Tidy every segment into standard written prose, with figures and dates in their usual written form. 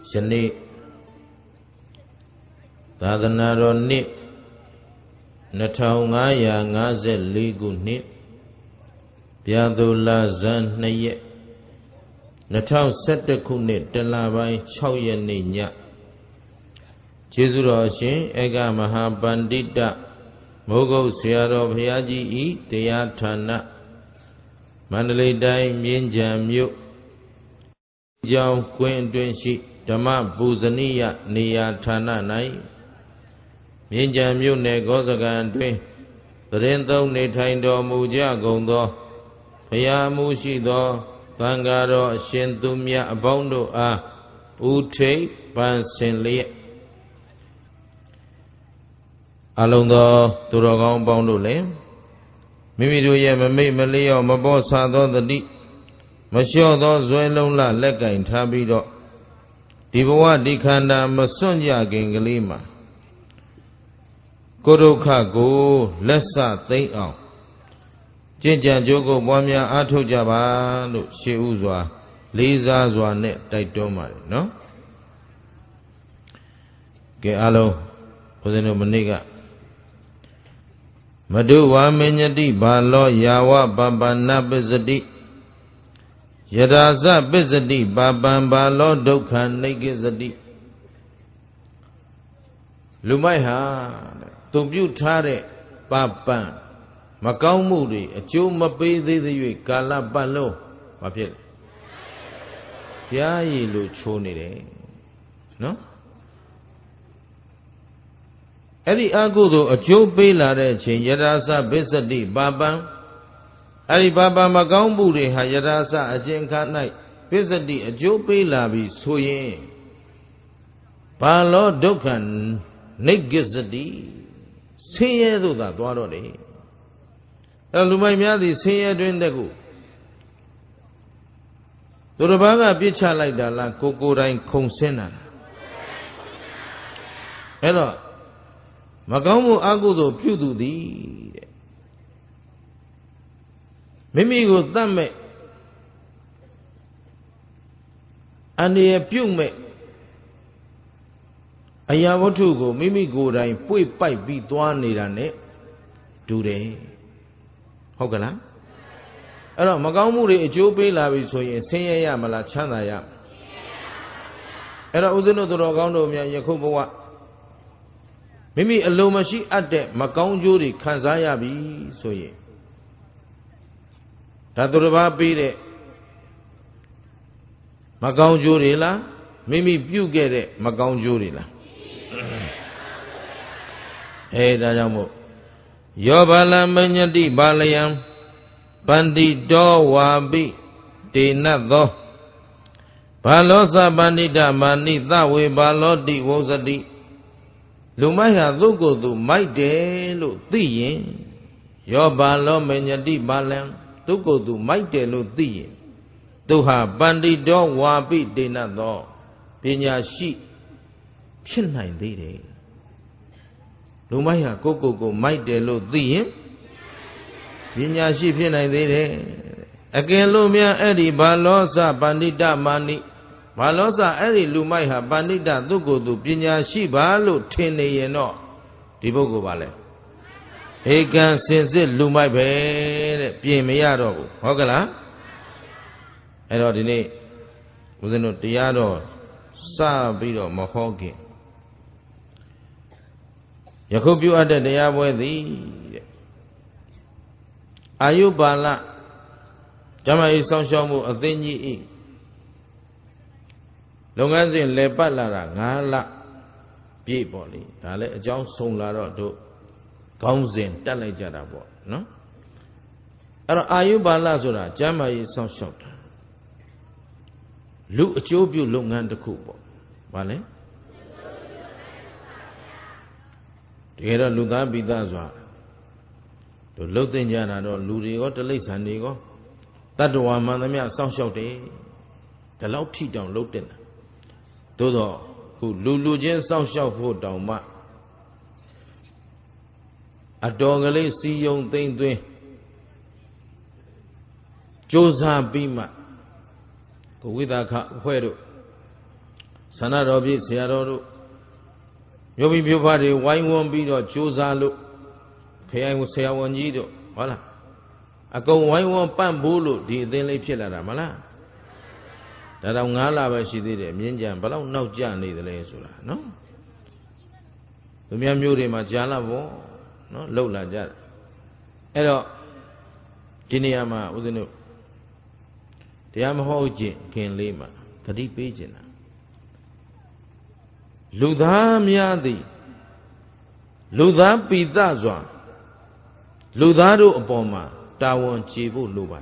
ယနေ့သာသနာတော်နှစ်2554ခုနှစ်ဗျာဒိုလဇန်2ရက်2011ခုနှစ်တလပိုင်း6ရက်နေ့ညကျေးဇူးတော်အရှင်ဧကမဟာပန္တိတမိုးကုတ်ဆရာတော်ဘုရားကြီးဤတရားဌာနမန္တလေးတိုင်းမြင်းခြံမြို့ကျောင်းကွင်းအတွင်းရှိဓမ္မပူဇနီယနေရာဌာန၌မြင်းခြံမြို့နယ်ဂောဇကံအတွင်းသတင်းသုံးနေထိုင်တော်မူကြကုန်သောဘုရားမှုရှိသောသံဃာတော်အရှင်သူမြတ်အပေါင်းတို့အားဥထိပ်ပန်းစင်လျက်အလုံးသောသူတော်ကောင်းပေါင်းတို့လည်းမိမိတို့ရဲ့မမိတ်မလျော့မပေါ်ဆသောတတိမလျှော့သောဇွဲလုံးလလက်ကင်ထားပြီးတော့ဒီဘဝဒီခန္ဓာမစွန့်ကြခင်ကလေးမှာကိုယ်ဒုက္ခကိုလက်ဆသိမ့်အောင်ကျင့်ကြံကြိုးကိုပွားများအားထုတ်ကြပါလို့ရှေးဥစွာလေးစားစွာနဲ့တိုက်တွန်းပါတယ်နော်ကဲအားလုံးဘုရားတို့မနေ့ကမတုဝါမညတိဘာလောယာဝပပနပစ္စတိယရာဇပစ္စတိပပံဘာလောဒုက္ခနိကိစ္စတိလူမိုက်ဟာသူပြုထားတဲ့ပပံမကောင်းမှုတွေအကျိုးမပေးသေးသေး၍ကာလပတ်လုံးမဖြစ်ဘုရားရည်လို့ချိုးနေတယ်နော်အဲ့ဒီအကုသိုလ်အကျိုးပေးလာတဲ့အချိန်ယရာဇပစ္စတိပပံအဲ့ဒီပပံမကောင်းမှုတွေဟာယရာဇအကျဉ်းခါ၌ပစ္စတိအကျိုးပေးလာပြီဆိုရင်ဘာလောဒုက္ခနိကိစ္စတိဆင်းရဲသို့သာသွားတော့တယ်အဲ့လူမိုက်များသည်ဆင်းရဲတွင်တဲ့ကိုသူတစ်ပါးကပြစ်ချလိုက်တာလားကိုယ်တိုင်ခုံဆင်းတာအဲ့တော့မကောင်းမှုအကုသိုလ်ပြုသူသည်တဲ့မိမိကိုသတ်မဲ့အန္တရာယ်ပြုမဲ့အရာဝတ္ထုကိုမိမိကိုယ်တိုင်ပွေ့ပိုက်ပြီးသွားနေတာနဲ့တူတယ်ဟုတ်ကလားအဲ့တော့မကောင်းမှုတွေအကျိုးပေးလာပြီဆိုရင်ဆင်းရဲရမလားချမ်းသာရအဲ့တော့ဦးဇင်းတို့တော်ကောင်းတို့များယခုဘဝမိမိအလိုမရှိအပ်တဲ့မကောင်းကျိုးတွေခံစားရပြီဆိုရင်ဒါသူတစ်ပါးပေးတဲ့မကောင်းကျိုးတွေလားမိမိပြုခဲ့တဲ့မကောင်းကျိုးတွေလားဒါကြောင့်မို့ယောဘာလမညတိဘာလယံပန္တိတောဝါပိတေနတ်သောဘာလောသပန္တိတမာနိသဝေဘာလောတိဝုဇ္ဇတိလူမိုက်ဟာသူ့ကိုယ်သူမိုက်တယ်လို့သိရင်ယောဘာလောမညတိဘာလံသူ့ကိုယ်သူမိုက်တယ်လို့သိရင်သူဟာပန္တိတောဝါပိတေနတ်သောပညာရှိဖြစ်နိုင်သေးတယ်လူမိုက်ဟာကိုမိုက်တယ်လို့သိရင်ပညာရှိဖြစ်နိုင်သေးတယ်အကယ်လို့များအဲ့ဒီဘာလောစပန္တိတမာနိဘာလောစအဲ့ဒီလူမိုက်ဟာပန္တိတသူ့ကိုယ်သူပညာရှိပါလို့ထင်နေရင်တော့ဒီပုဂ္ဂိုလ်ပါလေဧကံစင်စစ်လူမိုက်ပဲတဲ့ပြင်မရတော့ဘူးဟုတ်ကလားအဲ့တော့ဒီနေ့ဦးဇင်းတို့တရားတော်စပြီးတော့မဟောခင်ယခုပြုအပ်တဲ့တရားပွဲသည်တဲ့အာယုပါလဓမ္မရေးဆောင်ရှောက်မှုအသိဉာဏ်ဤလုပ်ငန်းစဉ်လည်ပတ်လာတာ9လပြည့်ပေါ့လေဒါလည်းအကြောင်းဆုံးလာတော့တို့ခေါင်းစဉ်တက်လိုက်ကြတာပေါ့နော်အဲ့တော့အာယုပါလဆိုတာဓမ္မရေးဆောင်ရှောက်တာလူအကျိုးပြုလုပ်ငန်းတစ်ခုပေါ့ဗာလဲတကယ်တော့လူသားပိသားစွာတို့လှုပ်သိကြတာတော့လူတွေရောတိရစ္ဆာန်တွေရောတတ္တဝါမှန်သမျှစောင့်ရှောက်တယ်ဒီလောက်ထိတောင်လှုပ်တင်တာသို့တော့ခုလူချင်းစောင့်ရှောက်ဖို့တောင်မှအတော်ကလေးစီယုံသိမ့်သွင်းကြိုးစားပြီးမှကိုဝိသခအဖွဲ့တို့ Sana Robi, Siaro, Yobi Bufari, wine won't be or choose a look. Kay will say I want you to. Voila. I go wine won't bamboo, the daily pillar, Mala. That I'm Nala, she did it, Minjan, but I'm no Johnny the Lesura. No. The Miamuri Majala, no, Lola Jar. Ero Giniama within it. The Amahoji can lima, the deep agent. Ludam Yadi Ludam Pizazwa Ludado Obama, Tawan Chibu Luba.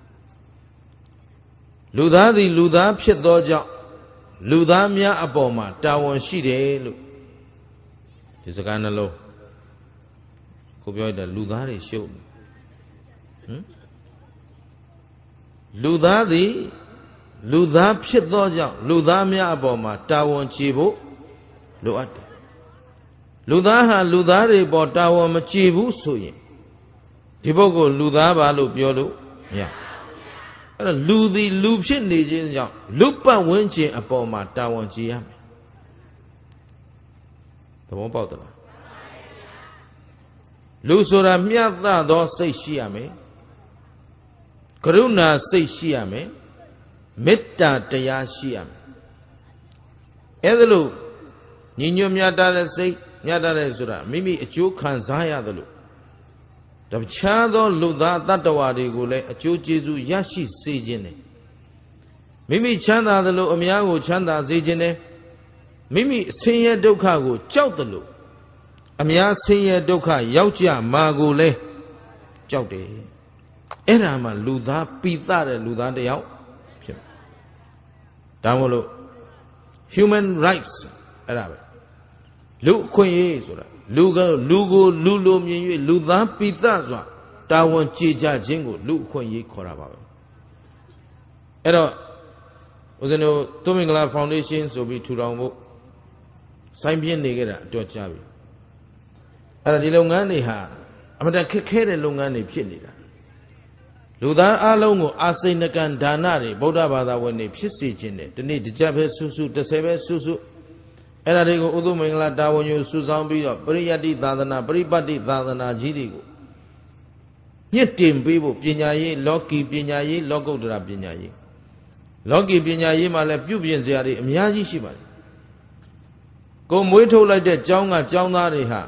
Ludadi Ludam Shetoja Ludamia Aboma, Tawan Shide. This is a kind of low. Could be the Ludari show. Ludadi Ludam Shetoja Ludamia Aboma, Tawan Chibu. Luat Ludaha Ludari Botawa Machibu Suyin. Tibogo Ludaba Lupiolu. Yeah. Ludi Lupshin Nijin Lupa Winchi Apoma Tawan Chiam. The one about Lusura Miata do say Shiame. Karuna say Shiame. Metta Taya Shiam. Edalu. Nino Miata say Yada Sura, Mimi a Jew can Zaya the look. The Chado Luda Tatawadi Gule, a Jew Jesu Yashi Sijine. Mimi Chanda the look, Amiago Chanda Zijine. Mimi Senya Dokago, Chow the look. Amia Senya Doka, Yaucha, Magule, Chowde. Erama Luda, Pita, Luda de Yao. Damolo. Human rights. Arabic. Lu Quay Lugo, Lulo, Luda Pita, Tawan Chija Jingo, Lu Quay Koraba. Era was a no Tomingla Foundation, so be to Rambo. Simpian Negera, Dochavi. Era di Longani ha, Amada Kekere Longani Pinida. Luda Alongo, Asinakan Danari, Bodabada when they pissy in it, the need the Jabez Susu, the Sebe Susu. Era de Udu Mingla Dawanyu Suzambi, Briadi Dadana, Bribadi Dadana Jidigo. Yet Tim Bibu, Pinayi, Loki Pinayi, Logo de la Pinayi. Loki Pinayi, Male Pubian Zari, Miyaji Shiba. Go Muito like that, Jonga, Jonariha.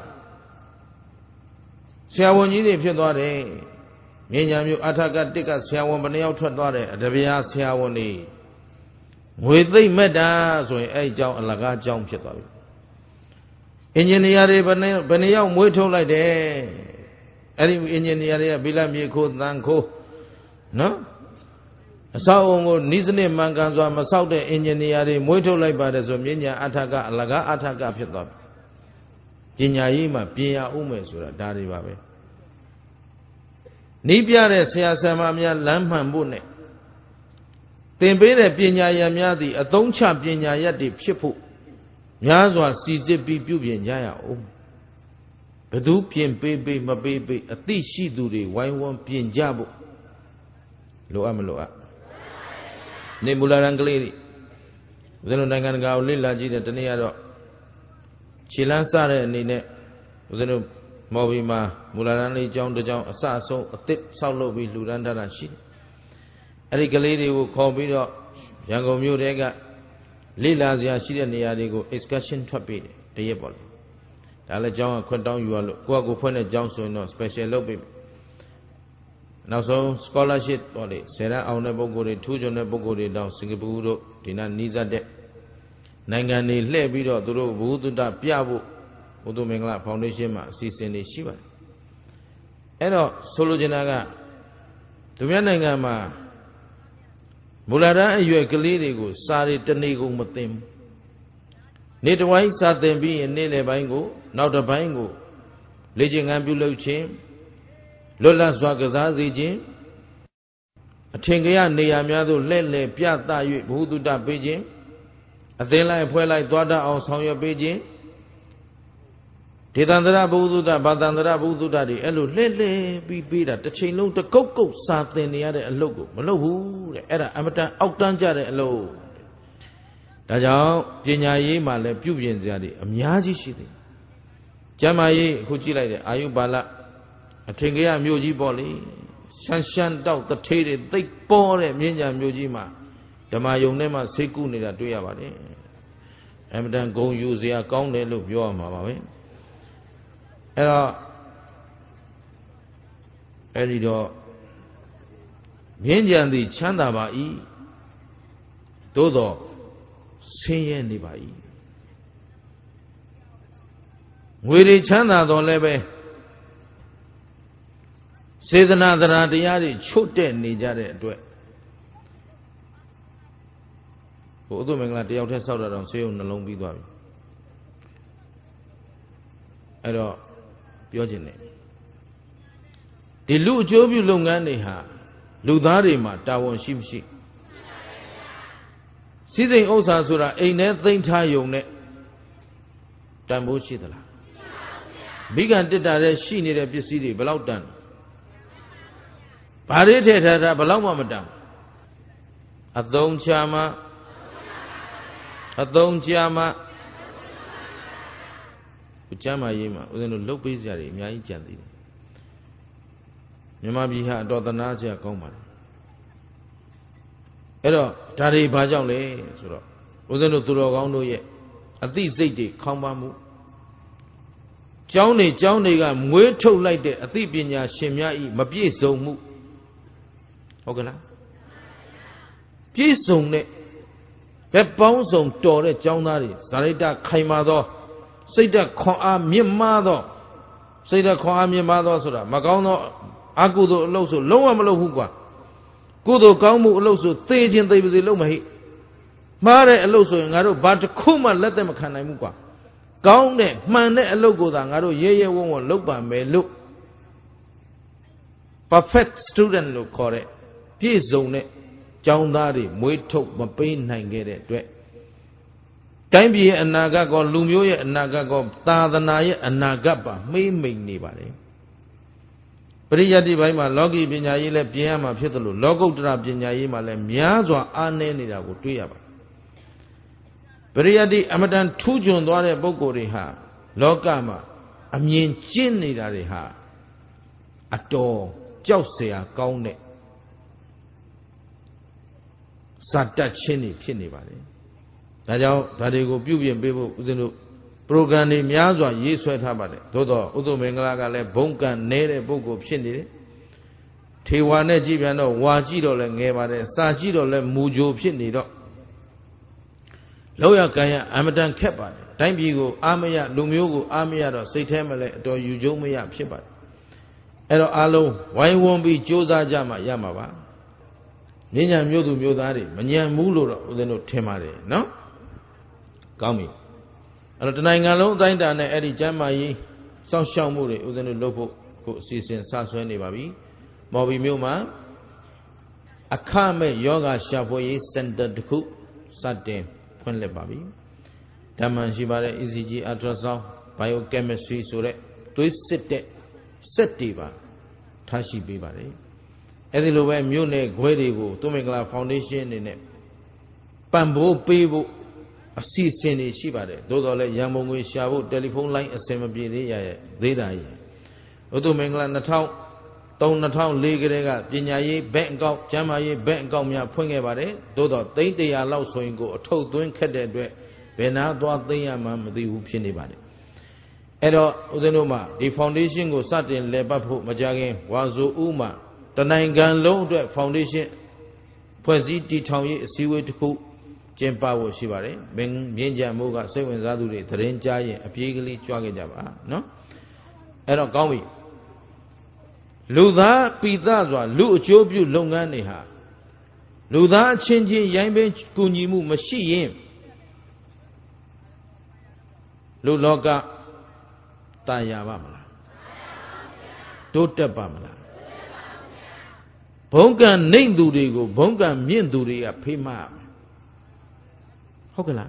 Siawani Pidore. Minyamu Ataka Tika Siawani Tradore, Devia Siawani. With the meadows, a job and laga jump. Engineer Benea Muito like that. Any engineer Bilami could Nanko. No? A sound Nizane Manganza Masauda engineer Muito like by the Zominia Ataka Laga Ataka Pitop. Jinyayima Pia Umesura Dari Babe. Nibia Siasamamia Lampan Bune. Tembe Pina Yamiadi, a don't chap Pina Yadi Pipu. Yazwa sees it be Pubian Jaya. Padu Pien baby, my baby, a tea she do the wine one Pien Jabu. Loa Meloa. Nebula Angleri. Then Nanganga Lila Gina Taniado. Chilansare Nine. Then Movima, Mularani John the John, a sasso, a thick solo with Luranda and she. Eric lady will call me up. Yango Murega Lila Zia Niadigo, excursion topic, the Yabol. Dalla John, Quentin, you are go for a Johnson, no special lobby. Now, so scholarship or the Sarah Aunabogore, two Jonabogore down Singapore, Tina Niza de Nangani Lebido, Duro, Bududa, Piabu, Udumengla Foundation, Sisini Shiva. Eno, Solojanaga, Tumianangama. Bulara, you a Galiligo, Sari Tanigo Matim. Nidawai sat them be in Nile Bango, now the Bango, Legend Ambulo Chain, Lolas Wagazazi Jim, a Tengaya Neamiado Lele Piata, Hudu da Beijing, a Thela Puela Dwada or Sonya Beijing, Tidandra Bududa, Badandra Bududadi, Elo Lele be beat at the chain load the cocoa, South in the other logo, Malohu, the Era Amata, Outdanja, low. ဒါကြောင့်ပညာရေးမှာလည်းပြုပြင်စရာတွေအများကြီးရှိတယ်ကျမ်းမာရေးအခုကြည့်လိုက်တယ်အာယုပါလအထင်ကရမြို့ကြီးပေါ့လေရှမ်းတောက်တထေးတွေသိပ်ပေါ်တဲ့မြင်းကြံမြို့ကြီးမှာဓမ္မယုံထဲမှာဆေးကုနေတာတွေ့ရပါတယ်အမတန်ဂုဏ်ယူစရာကောင်းတယ်လို့ပြောရမှာပါပဲအဲ့တော့မြင်းကြံသည်ချမ်းသာပါ၏သို့သောဆင်းရဲနေပါ၏ငွေတွေချမ်းသာတော်လည်းပဲစေတနာတရားတွေချွတ်တဲ့နေကြတဲ့အတွက်ဘုရားမင်္ဂလာတယောက်တည်းဆောက်တာတော့ဆေးရုံနှလုံးပြီးသွားပြီအဲ့တော့ပြောခြင်းနဲ့ဒီလူအကျိုးပြုလုပ်ငန်းတွေဟာလူသားတွေမှာတာဝန်ရှိမရှိစီးစိမ်ဥစ္စာဆိုတာအိမ်ထဲသိမ်းထားယုံနဲ့တန်ဖိုးရှိသလားမိဂံတစ်တာတဲ့ရှိနေတဲ့ပစ္စည်းတွေဘယ်လောက်တန်ဘာတွေထည့်ထားတာဘယ်လောက်မှမတန်အသုံးချမှာကျမ်းမာရေးမှာဦးဇင်းတို့လှုပ်ပေးစရာတွေအများကြီးကြံသေးတယ်မြန်မာပြည်ဟာအတော်သနာစရာကောင်းပါလေအဲ့တော့ဒါတွေဘာကြောင့်လဲဆိုတော့ဦးဇင်းတို့သူတော်ကောင်းတို့ရဲ့အသိစိတ်တွေခေါင်းပါမှုကျောင်းတွေကမွေးထုတ်လိုက်တဲ့အသိပညာရှင်များဤမပြည့်စုံမှုဟုတ်ကလားပြည့်စုံတဲ့ဘက်ပေါင်းစုံတော်တဲ့ကျောင်းသားတွေဇာတိတခိုင်မာသောစိတ်ဓာတ်ခွန်အားမြင့်မားသောဆိုတာမကောင်းသောအကုသိုလ်အလုပ်ဆိုလုံးဝမလုပ်ဘူးကွာကုသိုလ်ကောင်းမှုအလုပ်ဆိုသေခြင်းသေပါစေလုပ်မဟိမှားတဲ့အလုပ်ဆိုရင်ငါတို့ဘာတစ်ခုမှလက်သက်မခံနိုင်ဘူးကွာကောင်းတဲ့မှန်တဲ့အလုပ်ကိုသာငါတို့ရဲဝံ့လုပ်ပါမယ်လို့ perfect student လို့ခေါ်တဲ့ပြည့်စုံတဲ့ကျောင်းသားတွေမွေးထုတ်မပေးနိုင်ခဲ့တဲ့အတွက်တိုင်းပြည်ရဲ့အနာဂတ်ကောလူမျိုးရဲ့အနာဂတ်ကောသာသနာရဲ့အနာဂတ်ပါမှိမ့်မိန်နေပါတယ်ပရိယတ်တိပိုင်းမှာလောကီပညာရေးလည်းပြင်ရမှာဖြစ်တယ်လို့လောကုတ္တရပညာရေးမှာလည်းများစွာအားနည်းနေတာကိုတွေ့ရပါတယ်ပရိယတ်တိအမတန်ထူးချွန်သွားတဲ့ပုဂ္ဂိုလ်တွေဟာလောကမှာအမြင်ကျင့်နေတာတွေဟာအတော်ကြောက်เสียကောင်းတဲ့ဇာတချင်းတွေဖြစ်နေပါတယ်ဒါကြောင့်ဒါတွေကိုပြုပြင်ပေးဖို့ဦးဇင်းတို့ပရိုဂရမ်တွေများစွာရေးဆွဲထားပါတယ်သို့တော့ဥဒ္ဓမင်္ဂလာကလည်းဘုံကံနေတဲ့ပုဂ္ဂိုလ်ဖြစ်နေတယ်ထေဝါနဲ့ကြည့်ပြန်တော့ဝါကြည့်တော့လည်းငယ်ပါတယ်စာကြည့်တော့လည်းမူကြိုဖြစ်နေတော့လောက်ရကံရအမတန်ခက်ပါတယ်တိုင်းပြည်ကိုအာမရလူမျိုးကိုအာမရတော့စိတ်ထဲမှာလည်းအတော်ယူကျုံမရဖြစ်ပါတယ်အဲ့တော့အားလုံးဝိုင်းဝန်းပြီးကြိုးစားကြမှရမှာပါဉာဏ်မျိုးသူမျိုးသားတွေမဉဏ်ဘူးလို့တော့ဦးဇင်းတို့ထင်ပါတယ်နော်ကောင်းပြီအဲ့တော့တနိုင်ငံလုံးအတိုင်းအတာနဲ့အဲ့ဒီကျမ်းမာရေးစောင့်ရှောက်မှုတွေဦးဇင်းတို့လုပ်ဖို့ကိုအစီအစဉ်စဆွဲနေပါပြီမော်ဘီမြို့မှာအခမဲ့ယောဂရှာဖွေရေးစင်တာတစ်ခုစတင်ဖွင့်လှစ်ပါပြီဓမ္မန်ရှိပါတယ် ECG ultrasound biochemistry ဆိုတဲ့သွေးစစ်တဲ့စက်တွေပါထားရှိပေးပါတယ်အဲ့ဒီလိုပဲမြို့နယ်ခွဲတွေကိုသူမင်္ဂလာဖောင်ဒေးရှင်းအနေနဲ့ပံ့ပိုးပေးဖို့အစီအစဉ်တွေရှိပါတယ်သို့တော်လည်းရန်ပုံငွေရှာဖို့တယ်လီဖုန်းလိုင်းအဆင်မပြေသေးရရဲ့သေးတာရဲ့ဥတုမင်္ဂလာ2003-2004ကတည်းကပညာရေးဘက်အကောင့်ကျန်းမာရေးဘက်အကောင့်များဖွင့်ခဲ့ပါတယ်သို့တော်300လောက်ဆိုရင်ကိုအထုပ်သွင်းခက်တဲ့အတွက်ဘယ်နာသွားသိရမှမသိဘူးဖြစ်နေပါတယ်အဲ့တော့ဦးဇင်းတို့မှာဒီဖောင်ဒေးရှင်းကိုစတင်လည်ပတ်ဖို့မကြခင်ဝါဆိုဦးမှာတနိုင်ငံလုံးအတွက်ဖောင်ဒေးရှင်းဖွဲ့စည်းတည်ထောင်ရေးအစည်းအဝေးတစ်ခုကျင်းပဖို့ရှိပါတယ်မြင်းကြံမိုးကစိတ်ဝင်စားသူတွေသတင်းကြားရင်အပြေးကလေးကြွားခဲ့ကြပါနော်အဲ့တော့ကောင်းပြီလူသားပိသစွာလူအကျိုးပြုလုပ်ငန်းတွေဟာလူသားအချင်းချင်းရိုင်းပင်းကူညီမှုမရှိရင်လူလောကตายရပါမလားတိုးတက်ပါမလားဘုံကံနှိမ့်သူတွေကိုဘုံကံမြင့်သူတွေကဖေးမဟုတ်ကလား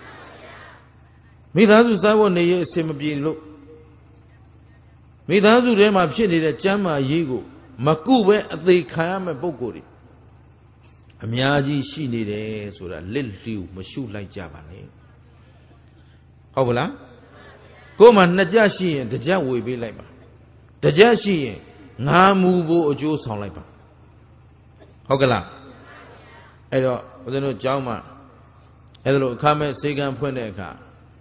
မိသားစုစားဝတ်နေရေးအဆင်မပြေလို့မိသားစုထဲမှာဖြစ်နေတဲ့ကျမ်းမာရေးကိုမကုပဲအသေးခံရမဲ့ပုံကိုယ်တွေအများကြီးရှိနေတယ်ဆိုတာလက်လျူမရှုလိုက်ကြပါနဲ့ဟုတ်ပါလားကိုယ်မှာနှစ်ကြရှိရင်တစ်ကြဝေပေးလိုက်ပါတစ်ကြရှိရင်ငါမူဖို့အကျိုးဆောင်လိုက်ပါဟုတ်ကလားအဲ့တော့ဦးဇင်းတို့ကျောင်းမှာအဲ့ဒါလို့အခမဲ့စေကံဖွင့်တဲ့အခါ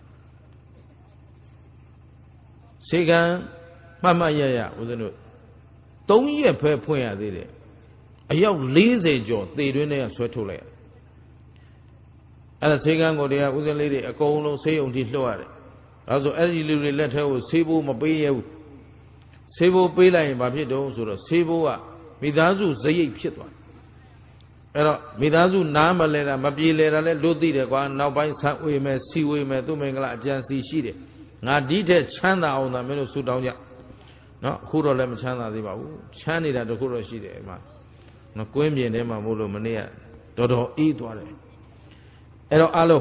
စေကံမှတ်မှတ်ရရဦးဇင်းတို့3ရက်ပဲဖွင့်ရသေးတယ်အယောက်40ကျော်သေတွင်းထဲကဆွဲထုတ်လိုက်ရတယ်အဲ့ဒါစေကံကိုတရားဦးဇင်းလေးတွေအကုန်လုံးဆေးရုံထိလွှတ်ရတယ်ဒါဆိုအဲ့ဒီလူတွေလက်ထဲကိုဆေးဘိုးမပေးရဘူးဆေးဘိုးပေးလိုက်ရင်ဘာဖြစ်တုံးဆိုတော့ဆေးဘိုးကမိသားစုဇရိတ်ဖြစ်သွားအဲ့တော့မိသားစုနားမလဲတာမပြေလဲတာလဲလို့သိတယ်ကွာနောက်ပိုင်းဆံဝေမယ်စီဝေမယ်သူ့မင်္ဂလာအကျံစီရှိတယ်ငါဒီထက်ချမ်းသာအောင်သာမင်းတို့ဆူတောင်းကြနော်အခုတော့လည်းမချမ်းသာသေးပါဘူးချမ်းနေတာတခုတော့ရှိတယ်မှာနော်ကွင်းပြင်ထဲမှာမို့လို့မနေ့ကတော်တော်အေးသွားတယ်အဲ့တော့အားလုံး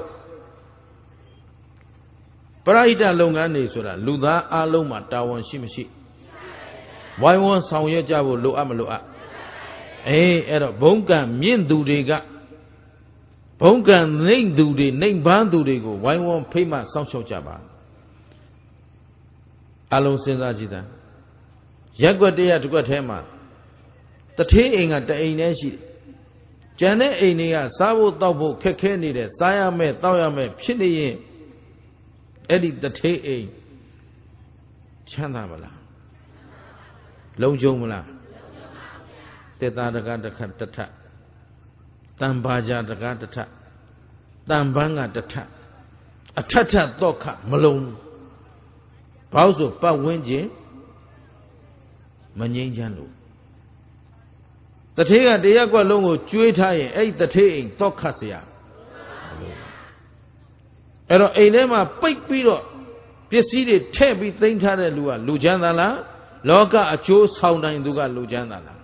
ပရိဒတ်လုပ်ငန်းတွေဆိုတာလူသားအားလုံးမှာတာဝန်ရှိမရှိဝိုင်းဝန်းဆောင်ရွက်ကြဖို့လိုအပ်မလိုအပ်အဲ့တော့ဘုံကံမြင့်သူတွေကဘုံကံနှိမ့်သူတွေနှိမ့်ပန်းသူတွေကိုဝိုင်းဝန်းဖိမ့်မှစောင့်ရှောက်ကြပါအလုံးစဉ်းစားကြည့်စမ်းရက်ွက်တရတစ်ွက်ထဲမှာတထေးအိမ်ကတအိမ်နဲ့ရှိတယ်ကျန်တဲ့အိမ်တွေကစားဖို့တောက်ဖို့ခက်ခဲနေတယ်စားရမယ်တောက်ရမယ်ဖြစ်နေရင်အဲ့ဒီတထေးအိမ်ချမ်းသာမလားလုံခြုံမလားတေတာတကတခတထတံပါကြတကတထတံပန်းကတထအထထတော့ခမလုံးဘာလို့ဆိုပတ်ဝန်းကျင်မငြိမ်းချမ်းလို့တထေးကတရားကွက်လုံးကိုကျွေးထားရင်အဲ့ဒီတထေးအိမ်တော့ခတ်เสียအဲ့တော့အိမ်ထဲမှာပိတ်ပြီးတော့ပစ္စည်းတွေထည့်ပြီးသိမ်းထားတဲ့လူကလူချမ်းသာလားလောကအကျိုးဆောင်နိုင်သူကလူချမ်းသာလား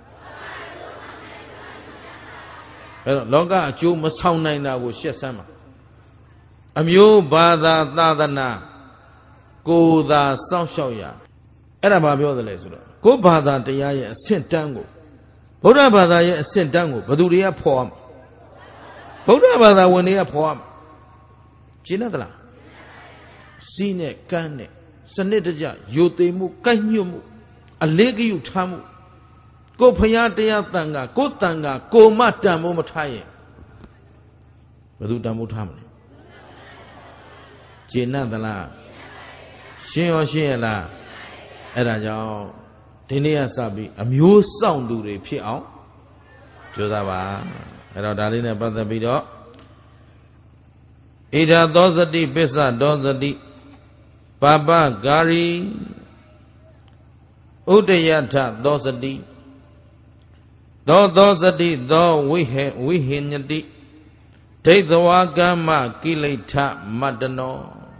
အဲ့တော့လောကအကျိုးမဆောင်နိုင်တာကိုရှက်စမ်းပါအမျိုးဘာသာသာသနာကိုယ်သာစောင့်ရှောက်ရအဲ့ဒါဘာပြောသလဲဆိုတော့ကိုယ်ဘာသာတရားရဲ့အဆင့်တန်းကိုဗုဒ္ဓဘာသာရဲ့အဆင့်တန်းကိုဘယ်သူတွေကဖော်ရမလဲဗုဒ္ဓဘာသာဝင်တွေကဖော်ရမလဲရှင်းသလားစီးနဲ့ကမ်းနဲ့စနစ်တကျယိုသိမှုကိုက်ညွတ်မှုအလေးကယူထားမှုကိုဖျားတရားတန်ခါကိုတန်ခါကိုမတန်ဖို့မထားရင်ဘယ်သူတန်ဖို့ထားမလဲရှင်းသလားရှင်းရောရှင်းရလားအဲ့ဒါကြောင့်ဒီနေ့ကစပြီးအမျိုးစောင့်သူတွေဖြစ်အောင်ကြိုးစားပါအဲ့တော့ဒါလေးနဲ့ပတ်သက်ပြီးတော့ဣဒာသောစတိပစ္စဒောစတိပပဂါရီဥဒယထသောစတိသောစတိသောဝိဟိညတိဒိဋ္ဌဝါကမ္မကိလေထမတ္တနော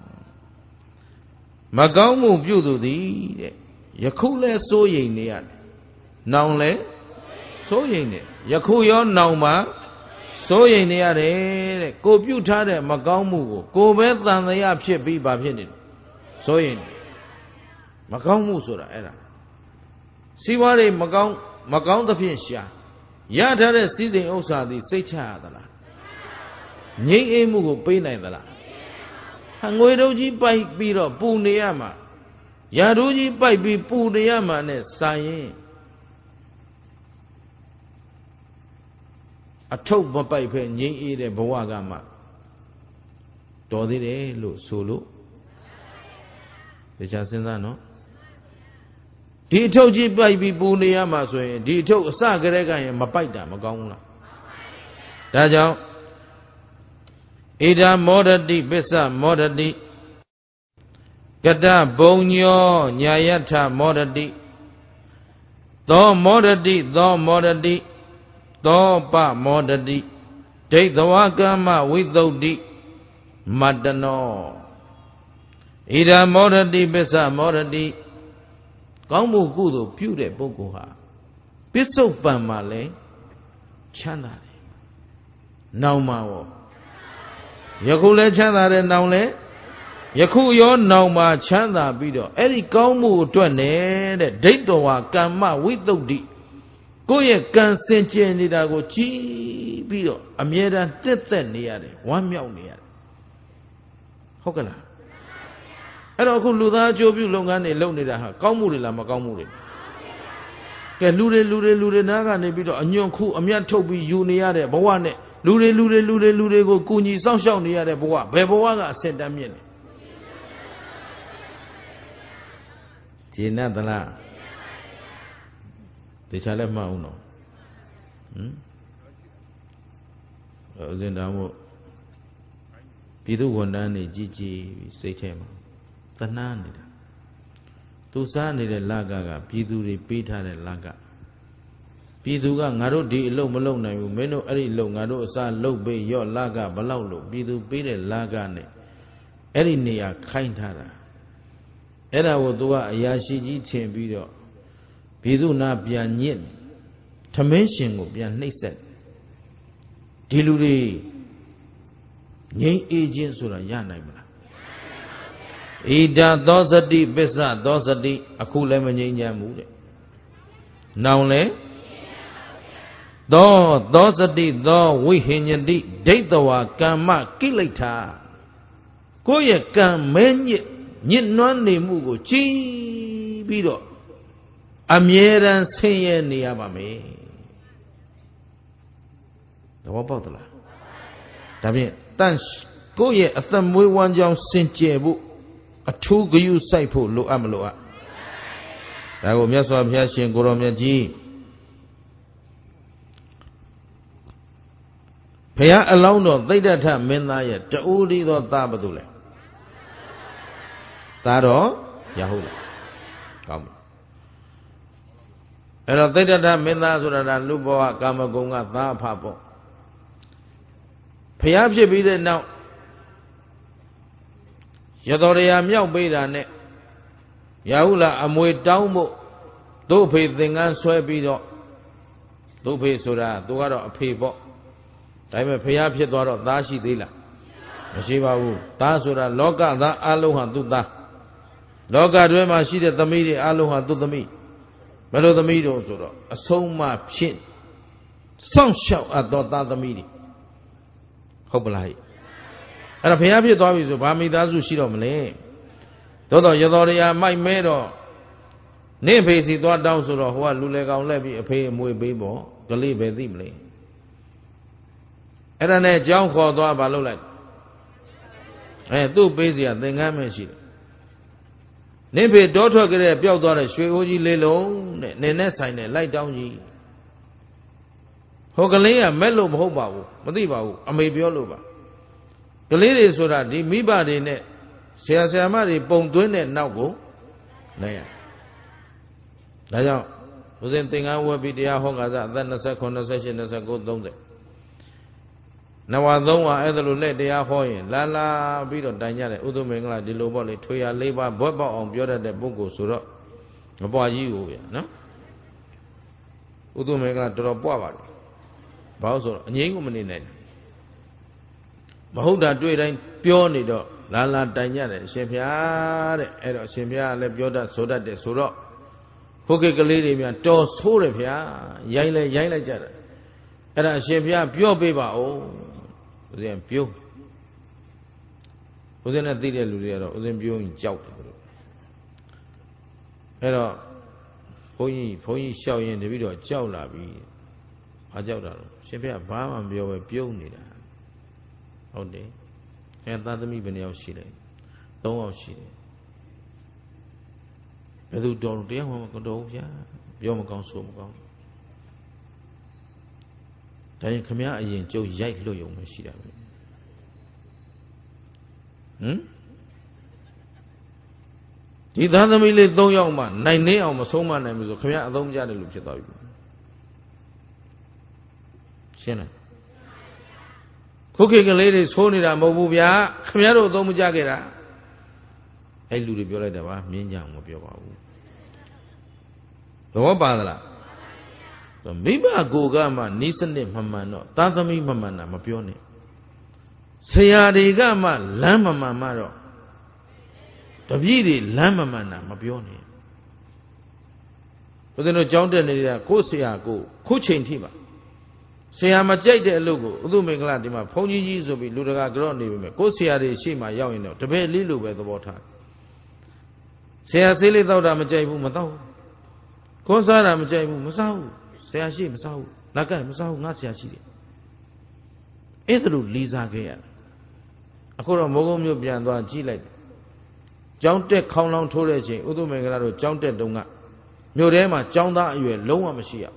မကောင်းမှုပြုသူသည်တဲ့ယခုလဲစိုးရိမ်နေရတယ်နောင်လဲစိုးရိမ်နေယခုရောနောင်မှာစိုးရိမ်နေရတယ်တဲ့ကိုပြုတ်ထားတဲ့မကောင်းမှုကိုပဲသံသယဖြစ်ပြီးဘာဖြစ်နေလဲစိုးရိမ်နေမကောင်းမှုဆိုတာအဲ့ဒါစီးပွားတွေမကောင်းသဖြင့်ရှာရထားတဲ့စည်းစိမ်ဥစ္စာသည်စိတ်ချရသလားငြိမ်းအေးမှုကိုပေးနိုင်သလားငွေတုပ်ကြီးပိုက်ပြီးတော့ပူနေရမှာရာထူးကြီးပိုက်ပြီးပူနေရမှာနဲ့စာရင်အထုပ်မပိုက်ဖဲငြိမ်းအေးတဲ့ဘဝကမှတော်သေးတယ်လို့ဆိုလို့တရားစဉ်းစားနော်ဒီအထုပ်ကြီးပိုက်ပြီးပူနေရမှာဆိုရင်ဒီအထုပ်အစကတည်းကရင်မပိုက်တာမကောင်းဘူးလားဒါကြောင့်ဣဒာမောဒတိပစ္စမောဒတိကတဘုံညောညာယထမောဒတိသောမောဒတိသောမောဒတိသောပမောဒတိဒိဋ္ဌဝါကမ္မဝိသုဒ္ဓိမတ္တနောဣဒာမောဒတိပစ္စမောဒတိကောင်းမှုကုသိုလ်ပြုတဲ့ပုဂ္ဂိုလ်ဟာပစ္စုပန်မှာလဲချမ်းသာတယ်နောင်မှာရောယခုလဲချမ်းသာတယ်နောင်လဲယခုရောနောင်မှာချမ်းသာပြီးတော့အဲ့ဒီကောင်းမှုအတွက်နဲ့တဲ့ဒိဋ္ဌဝါကမ္မဝိသုဒ္ဓိကိုယ့်ရဲ့ကံစင်ကြယ်နေတာကိုကြည့်ပြီးတော့အမြဲတမ်းတက်သက်နေရတယ်ဝမ်းမြောက်နေရတယ်ဟုတ်ကလားအဲ့တော့အခုလူသားအကျိုးပြုလုပ်ငန်းတွေလုပ်နေတာဟာကောင်းမှုတွေလားမကောင်းမှုတွေကဲလူတွေနားကနေပြီးတော့အညွန့်ခုအမျက်ထုတ်ပြီးယူနေရတဲ့ဘဝနဲ့လူတွေကိုကူညီစောင့်ရှောက်နေရတဲ့ဘဝဘယ်ဘဝကအဆင့်တန်းမြင့်လဲဂျင်းတ်သလားတခြားလည်းမှတ်အောင်တော့ဦးဇင်းတော်မို့ပြည်သူဝန်ထမ်းတွေကြီးစိတ်ထဲမှာသနာနေတာသူစားနေတဲ့လကပြည်သူတွေပေးထားတဲ့လကပြည်သူကငါတို့ဒီအလုပ်မလုပ်နိုင်ဘူးမင်းတို့အဲ့ဒီအလုပ်ငါတို့အစားလုပ်ပေးရော့လကဘလောက်လို့ပြည်သူပေးတဲ့လကနဲ့အဲ့ဒီနေရာခိုင်းထားတာအဲ့ဒါကိုသူကအရာရှိကြီးထင်ပြီးတော့ပြည်သူနာပြန်ညစ်ထမင်းရှင်ကိုပြန်နှိပ်စက်ဒီလူတွေငြိမ်းအေးခြင်းဆိုတာရနိုင်မလားဣဒသောစတိပစ္စသောစတိအခုလည်းမငြိမ်းချမ်းဘူးတဲ့နောင်လဲသောစတိသောဝိဟိညတိဒိဋ္ဌဝါကမ္မကိလေသာကိုယ့်ရဲ့ကံမဲညစ်နွမ်းနေမှုကိုကြည်ပြီးတော့အမြဲတမ်းဆင်းရဲနေရပါမယ်သဘောပေါက်သလားဒါဖြင့်ကိုယ့်ရဲ့အသက်မွေးဝမ်းကြောင်းစင်ကြယ်ဖို့အထူးဂရုစိုက်ဖို့လိုအပ်မလိုအပ်ဒါကိုမြတ်စွာဘုရားရှင်ကိုရောမြတ်ကြီးဘုရားအလောင်းတော်သိဒ္ဓထမင်းသားရဲ့တူရီသောသားဘသူလဲသားတော်ရဟုတ်လားကောင်းပြီအဲ့တော့သိဒ္ဓထမင်းသားဆိုတာကလူဘဝကာမဂုဏ်ကသားအဖပေါ့ဘုရားဖြစ်ပြီးတဲ့နောက်ရတော်ရမြောက်ပေးတာနဲ့ရဟုလားအမွေတောင်းဖို့တို့ဖေသင်္ကန်းဆွဲပြီးတော့တို့ဖေဆိုတာသူကတော့အဖေပေါ့ဒါပေမဲ့ဖျားဖြစ်သွားတော့သားရှိသေးလားမရှိပါဘူးသားဆိုတာလောကသားအလုံးဟာသူ့သားလောကတွင်မှာရှိတဲ့သမီးတွေအလုံးဟာသူ့သမီးဘယ်လိုသမီးတို့ဆိုတော့အဆုံးမဖြစ်စောင့်ရှောက်အပ်သောသားသမီးတွေဟုတ်ပလားအဲ့ဒါဖျားဖြစ်သွားပြီဆိုဗာမိသားစုရှိတော့မလဲသို့တော့ရတော်ရမိုက်မဲတော့နေဖေစီသွားတောင်းဆိုတော့ဟိုကလူလေကောင်လက်ပြီးအဖေအမွေပေးပေါ့ကလေးပဲသိမလဲအဲ့ဒါနဲ့ကြောင်းခေါ်သွားဘာလုပ်လိုက်သူ့ပေးစရာသင်္ကန်းမရှိတယ်နေဖေတောထွက်ကြတဲ့ပျောက်သွားတဲ့ရွှေအိုးကြီးလေးလုံးတဲ့နေနဲ့ဆိုင်တဲ့လိုက်တောင်းကြီးဟိုကလေးကမဲ့လို့မဟုတ်ပါဘူးမသိပါဘူးအမေပြောလို့ပါကလေးတွေဆိုတာဒီမိဘတွေနဲ့ဆရာဆရာမတွေပုံသွင်းတဲ့နောက်ကိုနိုင်ရဒါကြောင့်ဦးဇင်းသင်္ကန်းဝတ်ပြီးတရားဟောကာသအသက်29 28 29 30နဝသုံးဟာအဲ့ဒါလိုလက်တရားဟောရင်လာပြီးတော့တိုင်ကြတယ်ဥဒုမင်္ဂလာဒီလိုပေါ့လေထွေရ၄ပါးဘွက်ပေါက်အောင်ပြောတတ်တဲ့ပုဂ္ဂိုလ်ဆိုတော့မပွားကြီးကိုဗျာနော်ဥဒုမင်္ဂလာတော်တော်ပွားပါတယ်ဘာလို့ဆိုတော့အငြိမ်းကိုမနေနိုင်မဟုတ်တာတွေ့တိုင်းပြောနေတော့လာတိုင်ကြတယ်အရှင်ဘုရားတဲ့အဲ့တော့အရှင်ဘုရားလည်းပြောတတ်ဆိုတတ်တယ်ဆိုတော့ဟုတ်ကဲ့ကလေးတွေများတော်ဆိုးတယ်ဗျာရိုင်းလိုက်ကြတယ်အဲ့ဒါအရှင်ဘုရားပြောပေးပါဦးဦးဇင်းပြုံးဦးဇင်းနဲ့သိတဲ့လူတွေကတော့ဦးဇင်းပြုံးရင်ကြောက်တယ်လို့အဲ့တော့ဘုန်းကြီးရှောက်ရင်တပည့်တော်ကြောက်လာပြီဘာကြောက်တာလဲရှင်ဘုရားဘာမှမပြောပဲပြုံးနေတာဟုတ်တယ်အဲ့သားသမီးဘယ်နှယောက်ရှိလဲ3ယောက်ရှိတယ်ဘယ်သူတော်တရားမှမတော်ဘူးဗျာပြောမကောင်းဆိုမကောင်းဒါရင်ခမည်းအရင်ကျုပ်ရိုက်လွတ်ရုံမရှိတာပဲဒီသားသမီးလေး3ယောက်မှနိုင်နေအောင်မဆုံးမနိုင်ဘူးဆိုခမည်းအသုံးကြတယ်လို့ဖြစ်သွားပြီရှင်းလားခုခေတ်ကလေးတွေဆိုးနေတာမဟုတ်ဘူးဗျာခမည်းတော်အသုံးမကြခဲ့တာအဲ့လူတွေပြောလိုက်တာပါမြင်းကြအောင်မပြောပါဘူးသဘောပါသလားမိဘကိုကမှနီးစနစ်မှန်တော့သားသမီးမှန်တာမပြောနဲ့ဆရာတွေကမှလမ်းမှန်တော့တပည့်တွေလမ်းမှန်တာမပြောနဲ့ဦးဇင်းတို့ကြောင်းတက်နေတာကိုယ်ဆရာကိုခုချိန်ထိပါဆရာမကြိုက်တဲ့အလုပ်ကိုဥဒုမင်္ဂလာဒီမှာဘုန်းကြီးကြီးဆိုပြီးလူတကာကြော့နေပြီမဲ့ကိုယ်ဆရာတွေရှေ့မှာရောက်ရင်တော့တပည့်လေးလိုပဲသဘောထားဆရာဆေးလေးတောက်တာမကြိုက်ဘူးမတောက်ဘူးကိုယ်စားတာမကြိုက်ဘူးမစားဘူးဆရာရှိမစားဘူးလက်ကမစားဘူးငါဆရာရှိတယ်အဲ့ဒါလိုလေးစားခဲ့ရအခုတော့မိုးကုံမြို့ပြန်သွားကြည့်လိုက်ကျောင်းတက်ခေါင်းလောင်းထိုးတဲ့အချိန်ဥဒုမင်္ဂလာတို့ကျောင်းတက်တုန်းကမြို့ထဲမှာကျောင်းသားအရွယ်လုံးဝမရှိရ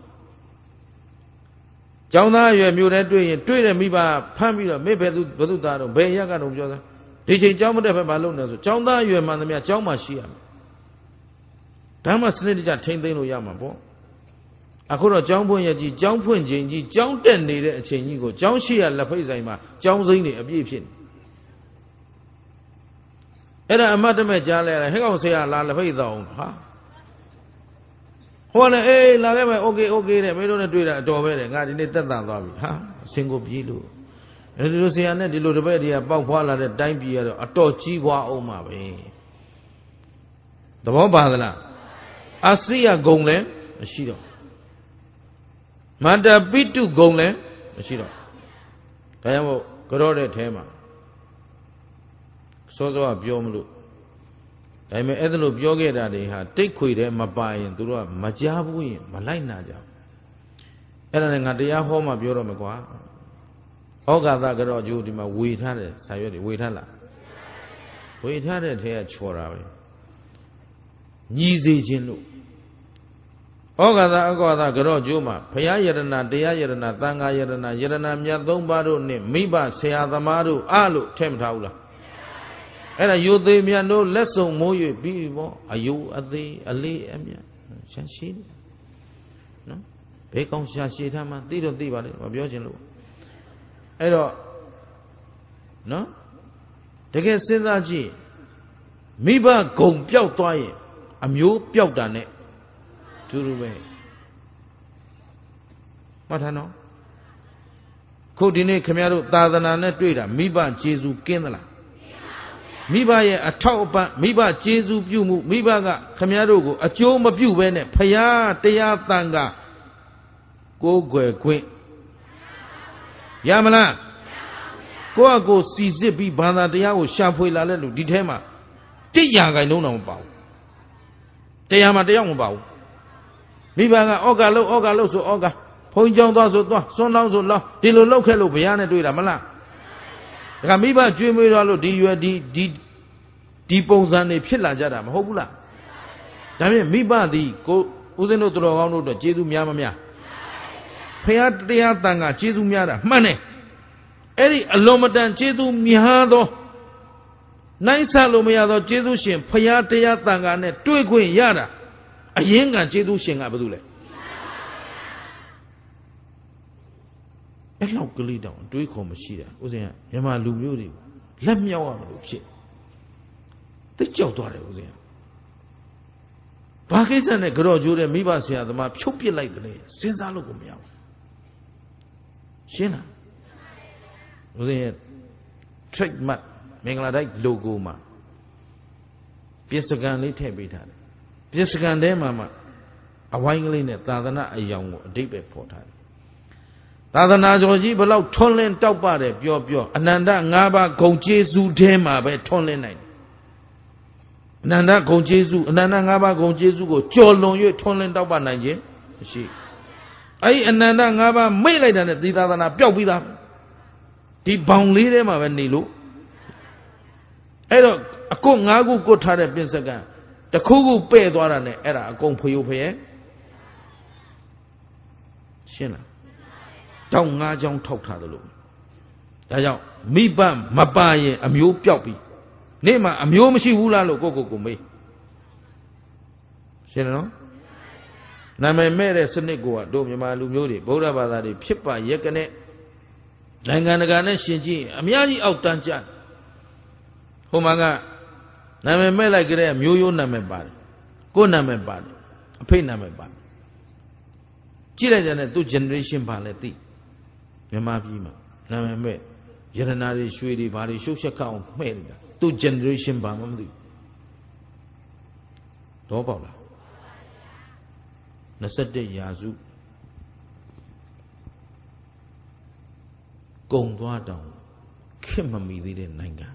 ကျောင်းသားအရွယ်မြို့ထဲတွေ့ရင်တွေ့တဲ့မိဘဖမ်းပြီးတော့မေဘယ်သူသားတော့ဘယ်ရက်ကတော့ပြောသားဒီချိန်ကျောင်းမတက်ဘဲမလုပ်နေဆိုကျောင်းသားအရွယ်မှန်သမျှကျောင်းမှာရှိရမယ်ဒါမှစနစ်တကျထိမ့်သိမ်းလို့ရမှာပေါ့အခုတော့ကျောင်းဖွင့်ရကြီးကျောင်းဖွင့်ချိန်ကြီးကျောင်းတက်နေတဲ့အချိန်ကြီးကိုကျောင်းရှိရလက်ဖိတ်ဆိုင်မှာကျောင်းစိမ့်တွေအပြည့်ဖြစ်နေအဲ့ဒါအမတ်တမဲ့ကြားလဲဟဲ့ကောင်ဆရာလာလက်ဖိတ်တော့ဟာဟောလေအေးလာခဲ့မယ်โอเคတဲ့မင်းတို့နဲ့တွေ့တာအတော်ပဲတဲ့ငါဒီနေ့တက်တန်သွားပြီဟာအစင်ကိုပြေးလို့ဒီလိုဆရာနဲ့ဒီလိုတပည့်တွေကပေါက်ဖွာလာတဲ့တိုင်းပြည်ကတော့အတော်ကြီးပွားအောင်ပါပဲသဘောပါသလားအာစိယဂုံလည်းမရှိတော့မန္တပိတုဂုံလည်းမရှိတော့ဒါကြောင့်မို့ကြောတဲ့ထဲမှာစောစောကပြောမလို့ဒါပေမဲ့အဲ့ဒါလို့ပြောခဲ့တာတွေဟာတိတ်ခွေတဲ့မပါရင်သူတို့ကမကြားဘူးရင်မလိုက်နာကြအဲ့ဒါနဲ့ငါတရားဟောမှပြောတော့မယ်ကွာဩဃာသကြောကျိုးဒီမှာဝေထားတယ်ဆာရွက်တွေဝေထားလားဝေထားတဲ့ထဲကချော်တာပဲညီစေခြင်းလို့ဩဃာသအဃာသကြောကျိုးမှာဘုရားယရဏတရားယရဏသံဃာယရဏယရဏမြတ်သုံးပါးတို့နဲ့မိဘဆရာသမားတို့အားလို့ထဲမထားဘူးလားအဲ့ဒါယိုသေးမြတ်တို့လက်စုံမိုး၍ပြီးပေါ့အယိုအသေးအလေးအမြတ်ရှာရှိတယ်နော်ဘေးကောင်းရှာရှိထားမှသိတော့သိပါလေမပြောချင်လို့အဲ့တော့နော်တကယ်စဉ်းစားကြည့်မိဘဂုံပျောက်သွားရင်အမျိုးပျောက်တာနဲ့တူတူပဲမှတ်ထားနော်ခုဒီနေ့ခင်ဗျားတို့သာသနာနဲ့တွေ့တာမိဘကျေစုကင်းသလားမိဘရဲ့အထောက်အပံ့မိဘကျေးဇူးပြုမှုမိဘကခမည်းတော်ကိုအကျိုးမပြုဘဲနဲ့ဖရာတရားတန်ခါကိုးကွယ်ခွင့်ရမလားကိုယ့်အကိုစီစစ်ပြီးဘာသာတရားကိုရှာဖွေလာတဲ့လူဒီထဲမှာ100%တော့မပါဘူးတရားမှာတယောက်မပါဘူးမိဘကဩဃလို့ဆိုဩဃဘုန်းကြီးကျောင်းသွားဆိုသွားစွန်းလောင်းဆိုလောင်းဒီလိုလောက်ခဲ့လို့ဘုရားနဲ့တွေ့တာမလားဒါကမိဘကျွေးမွေးတော့လို့ဒီရွယ်ဒီပုံစံတွေဖြစ်လာကြတာမဟုတ်ဘူးလားဒါဖြင့်မိဘသည်ကိုဦးဇင်းတို့တော်ကောင်းတို့တော့ကျေးဇူးများမများဖရာတရားတန်ခါကျေးဇူးများတာမှန်တယ်အဲ့ဒီအလွန်မတန်ကျေးဇူးများသောနိုင်ဆလို့မရသောကျေးဇူးရှင်ဖရာတရားတန်ခါနဲ့တွေ့ခွင့်ရတာအရင်ကကျေးဇူးရှင်ကဘာလို့လဲအဲ့လောက်ကလေးတောင်တွေးခေါ်မရှိတာဦးဇင်းကမြန်မာလူမျိုးတွေလက်မြောက်ရမလို့ဖြစ်သိကြောက်သွားတယ်ဦးဇင်းကဘာကိစ္စနဲ့ကြော့ကျိုးတဲ့မိဘဆရာသမားဖြုတ်ပစ်လိုက်တယ်စဉ်းစားလို့ကိုမရဘူးရှင်းလားဦးဇင်းရဲ့ trademark မင်္ဂလာတိုက် logo မှာပြစ္စကံလေးထည့်ပေးထားတယ်ပြစ္စကံထဲမှာအဝိုင်းကလေးနဲ့သာသနာအယောင်ကိုအဓိပ္ပာယ်ဖော်ထားတယ်သာသနာတော်ကြီးဘလောက်ထွန်းလင်းတောက်ပတယ်ပြောအနန္တ၅ပါးဂုံကျေးဇူးထဲမှာပဲထွန်းလင်းနိုင်တယ်အနန္တဂုံကျေးဇူးအနန္တ၅ပါးဂုံကျေးဇူးကိုကြော်လွန်၍ထွန်းလင်းတောက်ပနိုင်ခြင်းမရှိအဲ့ဒီအနန္တ၅ပါးမိတ်လိုက်တာနဲ့ဒီသာသနာပျောက်ပြီးသားဒီဘောင်လေးထဲမှာပဲနေလို့အဲ့တော့အကုတ်၅ခုကုတ်ထားတဲ့ပစ္စကံတစ်ခုခုပဲ့သွားတာနဲ့အဲ့ဒါအကုန်ဖယိုဖယဲရှင်းလားတောင်း၅ချောင်းထောက်ထားသလိုဒါကြောင့်မိဘမပါရင်အမျိုးပျောက်ပြီနေ့မှာအမျိုးမရှိဘူးလားလို့ကိုမေးရှင်းနော်နာမည်မဲ့တဲ့စနစ်ကိုကတို့မြန်မာလူမျိုးတွေဗုဒ္ဓဘာသာတွေဖြစ်ပါရက်ကနေနိုင်ငံတကာနဲ့ရှင်ကြည့်အများကြီးအောက်တန်းကျဟိုမှာကနာမည်မဲ့လိုက်ကြတဲ့မျိုးရိုးနာမည်ပါတယ်ကိုယ်နာမည်ပါတယ်အဖေနာမည်ပါတယ်ကြည့်လိုက်တဲ့သူ generation ပါလဲသိမြန်မာပြည်မှာနာမည်မဲ့ယရနာတွေရွှေတွေဘာတွေရှုပ်ရှက်ခအောင်မှဲ့နေတာသူ generation ပါမှမသိတော့ပေါ့လား 21ရာစုကုံသွားတောင်ခက်မမီသေးတဲ့နိုင်ငံ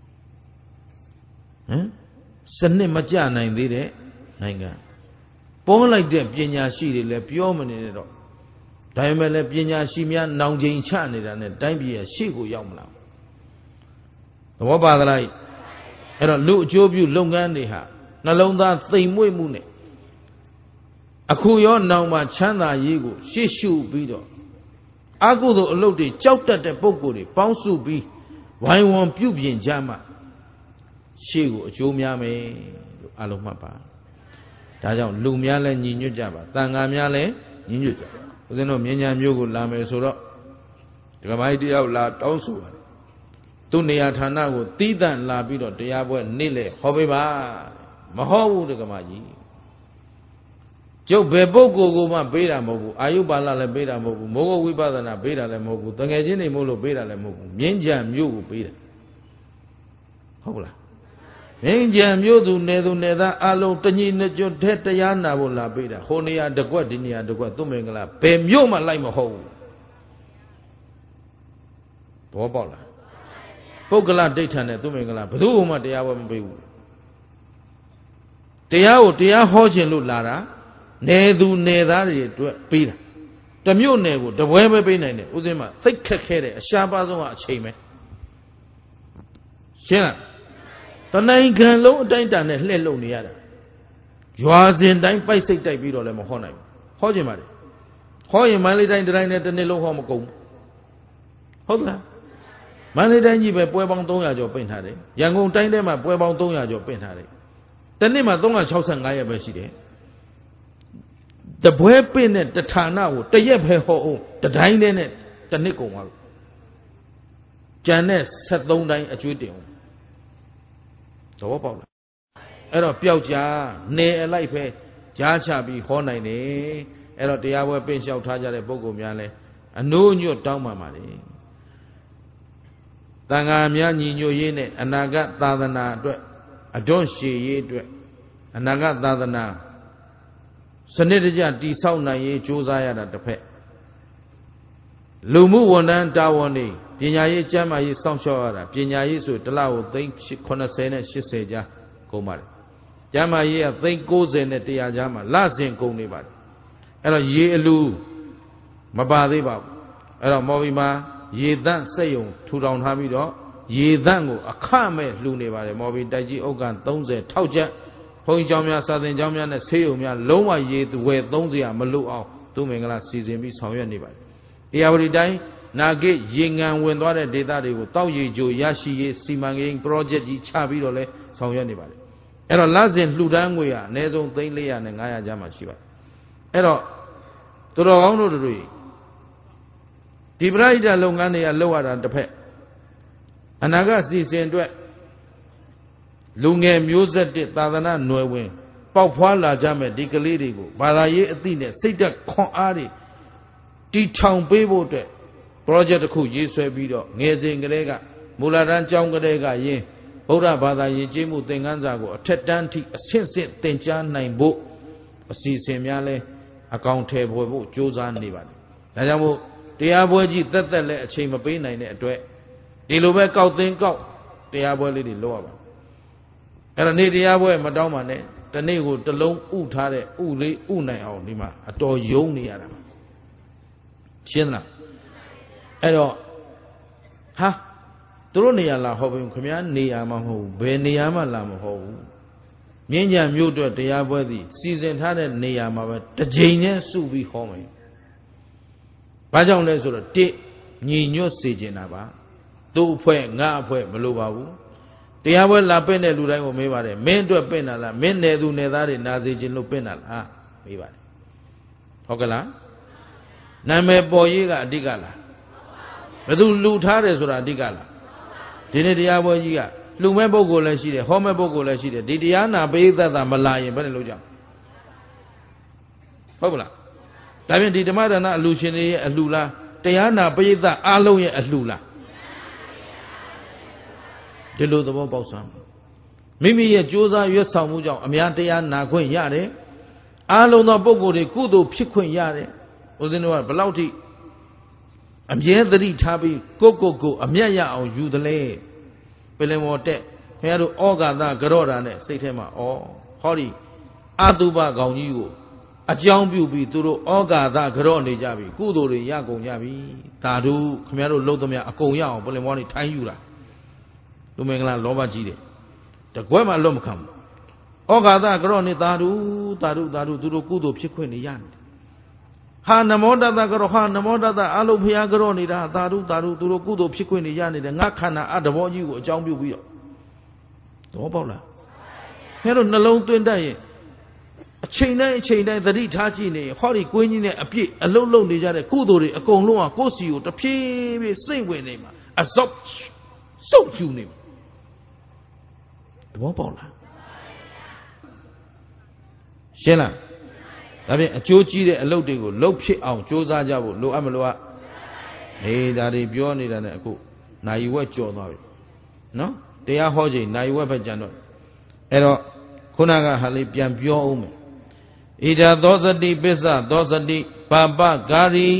စနစ်မကြနိုင်သေးတဲ့နိုင်ငံပေါ်လိုက်တဲ့ပညာရှိတွေလည်းပြောမနေနဲ့တော့ဒါပေမဲ့လည်းပညာရှိများနောင်ချိန်ချနေတာနဲ့တိုင်းပြည်ရဲ့ရှေ့ကိုရောက်မလာဘူးသဘောပါသလားအဲ့တော့လူအကျိုးပြုလုပ်ငန်းတွေဟာနှလုံးသားသိမ်မွေ့မှုနဲ့အခုရောနောင်မှာချမ်းသာရေးကိုရှေ့ရှုပြီးတော့အကုသိုလ်အလုပ်တွေကြောက်တတ်တဲ့ပုံကိုယ်တွေပေါင်းစုပြီးဝိုင်းဝန်းပြုပြင်ကြမှာရှေ့ကိုအကျိုးများမယ်လို့အလုံးမှတ်ပါဒါကြောင့်လူများလည်းညီညွတ်ကြပါတန်ဃာများလည်းညီညွတ်ကြပါဦးဇင်းတို့မြညာမျိုးကိုလာမယ်ဆိုတော့ဒကမိုင်းတယောက်လာတောင်းဆိုပါတယ်သူ့နေရာဌာနကိုတီးတန့်လာပြီးတော့တရားပွဲနေ့လေဟောပေးပါမဟောဘူးဒကမကြီးကျုပ်ဘယ်ပုဂ္ဂိုလ်ကိုမှပေးတာမဟုတ်ဘူးအာယုပါဠလည်းပေးတာမဟုတ်ဘူးမောဂဝိပဿနာပေးတာလည်းမဟုတ်ဘူးတငယ်ချင်းတွေမို့လို့ပေးတာလည်းမဟုတ်ဘူးမြင်းကြံမျိုးကိုပေးတယ်ဟုတ်လားမြင်းကြံမျိုးသူနယ်သားအလုံးတညီနှစ်ကျွတ်ထဲတရားနာဖို့လာပေးတာဟိုနေရာတကွက်ဒီနေရာတကွက်သူ့မင်္ဂလာဘယ်မျိုးမှလိုက်မဟုတ်ဘူးဘောပေါက်လားပုဂ္ဂလဒိဋ္ဌာနဲ့သူ့မင်္ဂလာဘယ်သူမှတရားဝဲမပေးဘူးတရားကိုတရားဟောခြင်းလို့လာတာနယ်သူနယ်သားတွေအတွက်ပေးတာတမျိုးနယ်ကိုတပွဲပဲပေးနိုင်တယ်ဥစဉ်မှာသိခက်ခဲတယ်အရှားပါဆုံးကအချိန်ပဲရှင်းလားတနိုင်ငံလုံးအတိုင်းအတာနဲ့လှည့်လုံနေရတာရွာစဉ်တိုင်းပိုက်စိတ်တိုက်ပြီးတော့လည်းမဟောနိုင်ဘူးဟောခြင်းပါတယ်ဟောရင်မန္တလေးတိုင်းတိုင်းနဲ့တစ်နှစ်လုံးဟောမကုန်ဘူးဟုတ်လားမန္တလေးတိုင်းကြီးပဲပွဲပေါင်း300ကျော်ပင့်ထားတယ်ရန်ကုန်တိုင်းထဲမှာပွဲပေါင်း300ကျော်ပင့်ထားတယ်တစ်နှစ်မှာ365ရက်ပဲရှိတယ်တပွဲပင့်တဲ့တဌာနကိုတရက်ပဲဟောအောင်တတိုင်းနဲ့တစ်နှစ်ကုန်သွားလို့ကျန်တဲ့73တိုင်းအကျွေးတင်အောင်သဘောပေါက်လားအဲ့တော့ပျောက်ကြားနေအလိုက်ပဲကြားချပြီးဟောနိုင်တယ်အဲ့တော့တရားပွဲပင့်လျှောက်ထားကြတဲ့ပုဂ္ဂိုလ်များလဲအနိုးညွတ်တောင်းပါပါလေတန်ဃာများညီညွတ်ရေးနဲ့အနာဂတ်သာသနာအတွက်အတွန့်ရှည်ရေးအတွက်အနာဂတ်သာသနာစနစ်တကျတည်ဆောက်နိုင်ရေးကြိုးစားရတာတစ်ဖက်လူမှုဝန်ထမ်းတာဝန်တွေပညာရေးကျန်းမာရေးစောင့်ရှောက်ရတာပညာရေးဆိုတစ်လကိုသိန်း80နဲ့80ကြားကုန်ပါတယ်ကျန်းမာရေးကသိန်း90နဲ့100ကြားမှာလစဉ်ကုန်နေပါတယ်အဲ့တော့ရေအလူမပါသေးပါဘူးအဲ့တော့မော်ဘီမှာရေသန့်စက်ယုံထူထောင်ထားပြီးတော့ရေသန့်ကိုအခမဲ့လှူနေပါတယ်မော်ဘီတိုက်ကြီးဥက္က30ထောက်ချက်ဘုန်းကြီးကျောင်းများစာသင်ကျောင်းများနဲ့ဆေးရုံများလုံးဝရေဝယ်သုံးစရာမလိုအောင်သူမင်္ဂလာစီစဉ်ပြီးဆောင်ရွက်နေပါတယ်အေယာဝတီတိုင်းနာဂိတ်ရေငန်ဝင်သွားတဲ့ဒေသတွေကိုတောက်ရေကြိုရရှိရေးစီမံကိန်း project ကြီးချပြီးတော့လဲဆောင်ရွက်နေပါတယ်အဲ့တော့လစဉ်လှူဒန်းငွေဟာအနည်းဆုံး300နဲ့500ကျားမှရှိပါတယ်အဲ့တော့သူတော်ကောင်းတို့တွေဒီပရိဒတ်လုပ်ငန်းတွေကလုပ်ရတာတစ်ဖက်အနာဂတ်စီစဉ်အတွက်လူငယ်မျိုးဆက်တဲ့သာသနာ့နွယ်ဝင်ပေါက်ဖွားလာကြမဲ့ဒီကလေးတွေကိုဘာသာရေးအသိနဲ့စိတ်သက်ခွန်အားတွေတီထောင်ပေးဖို့အတွက် project တစ်ခုရေးဆွဲပြီးတော့ငယ်စဉ်ကလေးကမူလတန်းကျောင်းကလေးကယင်းဗုဒ္ဓဘာသာယဉ်ကျေးမှုသင်ခန်းစာကိုအထက်တန်းထိအဆင့်ဆင့်သင်ကြားနိုင်ဖို့အစီအစဉ်များလဲအကောင်ထည်ဖော်ဖို့ကြိုးစားနေပါတယ်ဒါကြောင့်မို့တရားပွဲကြီးသက်သက်လဲအချိန်မပေးနိုင်တဲ့အတွက်ဒီလိုပဲကောက်သိန်းကောက်တရားပွဲလေးတွေလုပ်ရပါအဲ့တော့နေ့တရားပွဲမတောင်းပါနဲ့တနေ့ကိုတစ်လုံးဥထားတဲ့ဥလေးဥနိုင်အောင်ဒီမှာအတော်ယုံနေရတာရှင်းလားအဲ့တော့ဟာသူတို့နေရာလာဟောဘူးခင်ဗျားနေရာမှမဟုတ်ဘူးဘယ်နေရာမှလာမဟောဘူးမြင်းကြံမြို့အတွက်တရားပွဲသည်စီစဉ်ထားတဲ့နေရာမှာပဲတစ်ကြိမ်နဲ့စုပြီးဟောမယ်ဘာကြောင့်လဲဆိုတော့ညီညွတ်စေချင်တာပါသူ့အဖွဲ့ငါအဖွဲ့မလိုပါဘူးတရားပွဲလာပင့်တဲ့လူတိုင်းကိုမေးပါတယ်မင်းအတွက်ပင့်တာလားမင်းနယ်သူနယ်သားတွေနာစေခြင်းလို့ပင့်တာလားမေးပါတယ်ဟုတ်ကလားနာမည်ပေါ်ရေးကအဓိကလားဘယ်သူလူထားတယ်ဆိုတာအဓိကလားဒီနေ့တရားပွဲကြီးကလူမဲ့ပုဂ္ဂိုလ်လည်းရှိတယ်ဟောမဲ့ပုဂ္ဂိုလ်လည်းရှိတယ်ဒီတရားနာပရိသတ်သာမလာရင်ဘယ်နဲ့လုပ်ကြဟုတ်ပလားဒါဖြင့်ဒီဓမ္မဒါနအလူရှင်တွေရဲ့အလှလားတရားနာပရိသတ်အားလုံးရဲ့အလှလားဒီလိုသဘောပေါက်စမ်းမိမိရဲ့ကြိုးစားရွတ်ဆောင်မှုကြောင့်အများတရားနာခွင့်ရတယ်အားလုံးသောပုဂ္ဂိုလ်တွေကုသိုလ်ဖြစ်ခွင့်ရတယ်ဦးဇင်းတို့ကဘယ်လောက်ထိအမြဲသတိထားပြီးကိုအမျက်ရအောင်ယူတယ်လေပလင်မော်တက်ခင်ဗျားတို့ဩဃာသကြော့တာနဲ့စိတ်ထဲမှာဟောဒီအတုပကောင်ကြီးကိုအကြောင်းပြုပြီးသူတို့ဩဃာသကြော့နေကြပြီကုသိုလ်တွေရကုန်ကြပြီသာဓုခင်ဗျားတို့လှုပ်သမျှအကုန်ရအောင်ပလင်မော်နေထိုင်းယူတာလူမင်္ဂလာလောဘကြီးတယ်တကွဲမှလွတ်မခံဘူးဩဃာသကြော့နေသာဓုသူတို့ကုသိုလ်ဖြစ်ခွင့်နေရတယ်ဟာနမောတတကြောဟာနမောတတအလုံးဖျားကြောနေတာသာဓုသူတို့ကုသိုလ်ဖြစ်ခွင့်နေရနေတယ်ငါခန္ဓာအတဘောကြီးကိုအကြောင်းပြုပြီးတော့သဘောပေါက်လားခဲတော့နှလုံးသွင်းတတ်ရင်အချိန်တိုင်းသတိထားကြည့်နေဟောဒီကွင်းကြီးနဲ့အပြည့်အလုံးလုံးနေကြတဲ့ကုသိုလ်တွေအကုန်လုံးကကိုယ်စီကိုတဖြည်းဖြည်းစိတ်ဝင်နေမှာအစော့စုပ်ယူနေမှာသဘောပေါက်လားရှင်းလားဒါဖြင့်အကျိုးကြီးတဲ့အလုပ်တွေကိုလုပ်ဖြစ်အောင်ကြိုးစားကြဖို့လိုအပ်မလို့ဒါတွေပြောနေတာနဲ့အခုနိုင်ဝက်ကြော်သွားပြီနော်တရားဟောချိန်နိုင်ဝက်ပဲကြံတော့အဲ့တော့ခုနကဟာလေးပြန်ပြောအောင်မယ်ဣဒာသောစတိပစ္စသောစတိပါပဂါရီ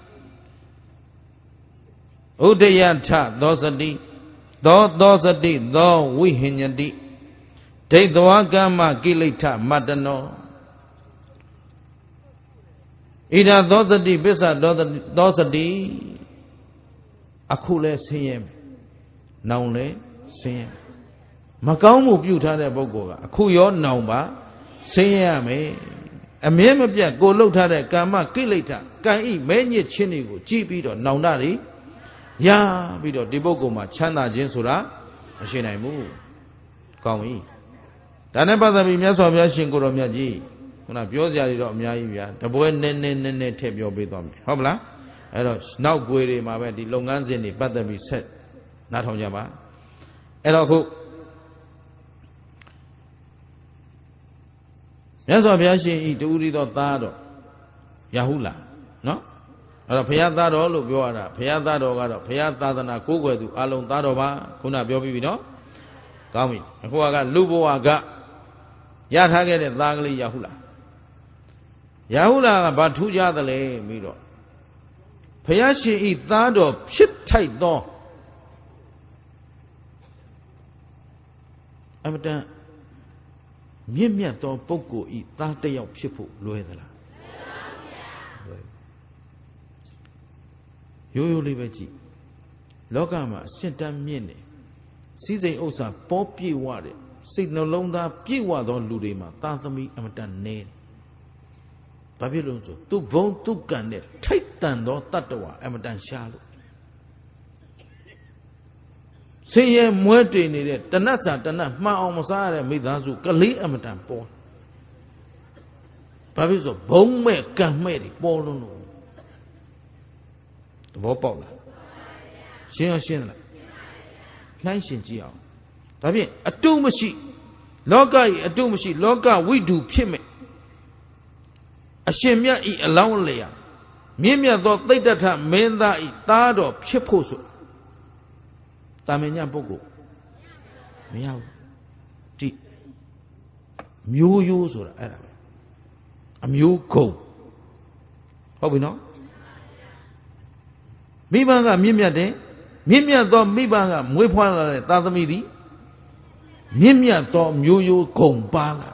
ဥဒယထသောစတိသောစတိသောဝိဟိညတိဒိဋ္ဌဝကမ္မကိလေထမတ္တနောဣဒာသောစတိပစ္စသောစတိအခုလဲဆင်းရဲမယ်နောင်လဲဆင်းရဲမကောင်းမှုပြုထားတဲ့ပုဂ္ဂိုလ်ကအခုရောနောင်ပါဆင်းရဲရမယ်အမြဲမပြတ်ကိုလှုပ်ထားတဲ့ကာမကိလေသာကံဤမဲညစ်ခြင်းတွေကိုကြည့်ပြီးတော့နောင်တတွေရပြီးတော့ဒီပုဂ္ဂိုလ်မှာချမ်းသာခြင်းဆိုတာမရှိနိုင်ဘူးကောင်းပြီဒါနဲ့ပတ်သက်ပြီးမြတ်စွာဘုရားရှင်ကိုတော်မြတ်ကြီးခုနပြောစရာတွေတော့အများကြီးဗျာတပွဲနည်းနည်းထည့်ပြောပေးသွားမယ်ဟုတ်မလားအဲ့တော့နောက်ွယ်တွေမှာပဲဒီလုပ်ငန်းစဉ်တွေပတ်သက်ပြီးဆက်နားထောင်ကြပါအဲ့တော့ခုမြတ်စွာဘုရားရှင်ဤတူရီသောသားတော်ရဟုလားနော်အဲ့တော့ဘုရားသားတော်လို့ပြောရတာဘုရားသားတော်ကတော့ဘုရားသာသနာကိုးကွယ်သူအလုံးသားတော်ပါခုနပြောပြီးပြီနော်ကောင်းပြီအခုကလူဘဝကရထားခဲ့တဲ့သားကလေးရဟုလားရဟုလားကဘာထူးခြားသလဲပြီးတော့ဘုရားရှင်ဤသားတော်ဖြစ်ထိုက်သောအမတန်မြင့်မြတ်သောပုဂ္ဂိုလ်ဤသားတစ်ယောက်ဖြစ်ဖို့လွယ်သလားလွယ်ရိုးရိုးလေးပဲကြည့်လောကမှာအရှင်တန်းမြင့်နေစည်းစိမ်ဥစ္စာပေါ်ပြည့်ဝတဲ့စိတ်နှလုံးသားပြည့်ဝသောလူတွေမှာသာသမီအမတန်နည်းဘာဖြစ်လို့ဆိုသူဘုံသူကံနဲ့ထိတ်တန်သောတတ္တဝါအမတန်ရှားလို့ဆင်းရဲမွဲတေနေတဲ့တဏှတ်စာတဏှတ်မှန်အောင်မစားရတဲ့မိသားစုကလေးအမတန်ပေါ်ဘာဖြစ်ဆိုဘုံမဲ့ကံမဲ့တွေပေါ်လုံးလို့သဘောပေါက်လားရှင်းလားနှိုင်းရှင်ကြည့်အောင်ဒါဖြင့်အတုမရှိလောကကြီးအတုမရှိလောကဝိတုဖြစ်မဲ့အရှင်မြတ်ဤအလောင်းလျာမြင့်မြတ်သောသိတ္တထမင်းသားဤသားတော်ဖြစ်ဖို့ဆိုတာမင်ညပုဂ္ဂိုလ်မရဘူးဒီမျိုးရိုးဆိုတာအဲ့ဒါပဲအမျိုးကုံဟုတ်ပြီနော်မိဘကမြင့်မြတ်တယ်မြင့်မြတ်သောမိဘကမွေးဖွားလာတဲ့သာသမီသည်မြင့်မြတ်သောမျိုးရိုးဂုံပါလာ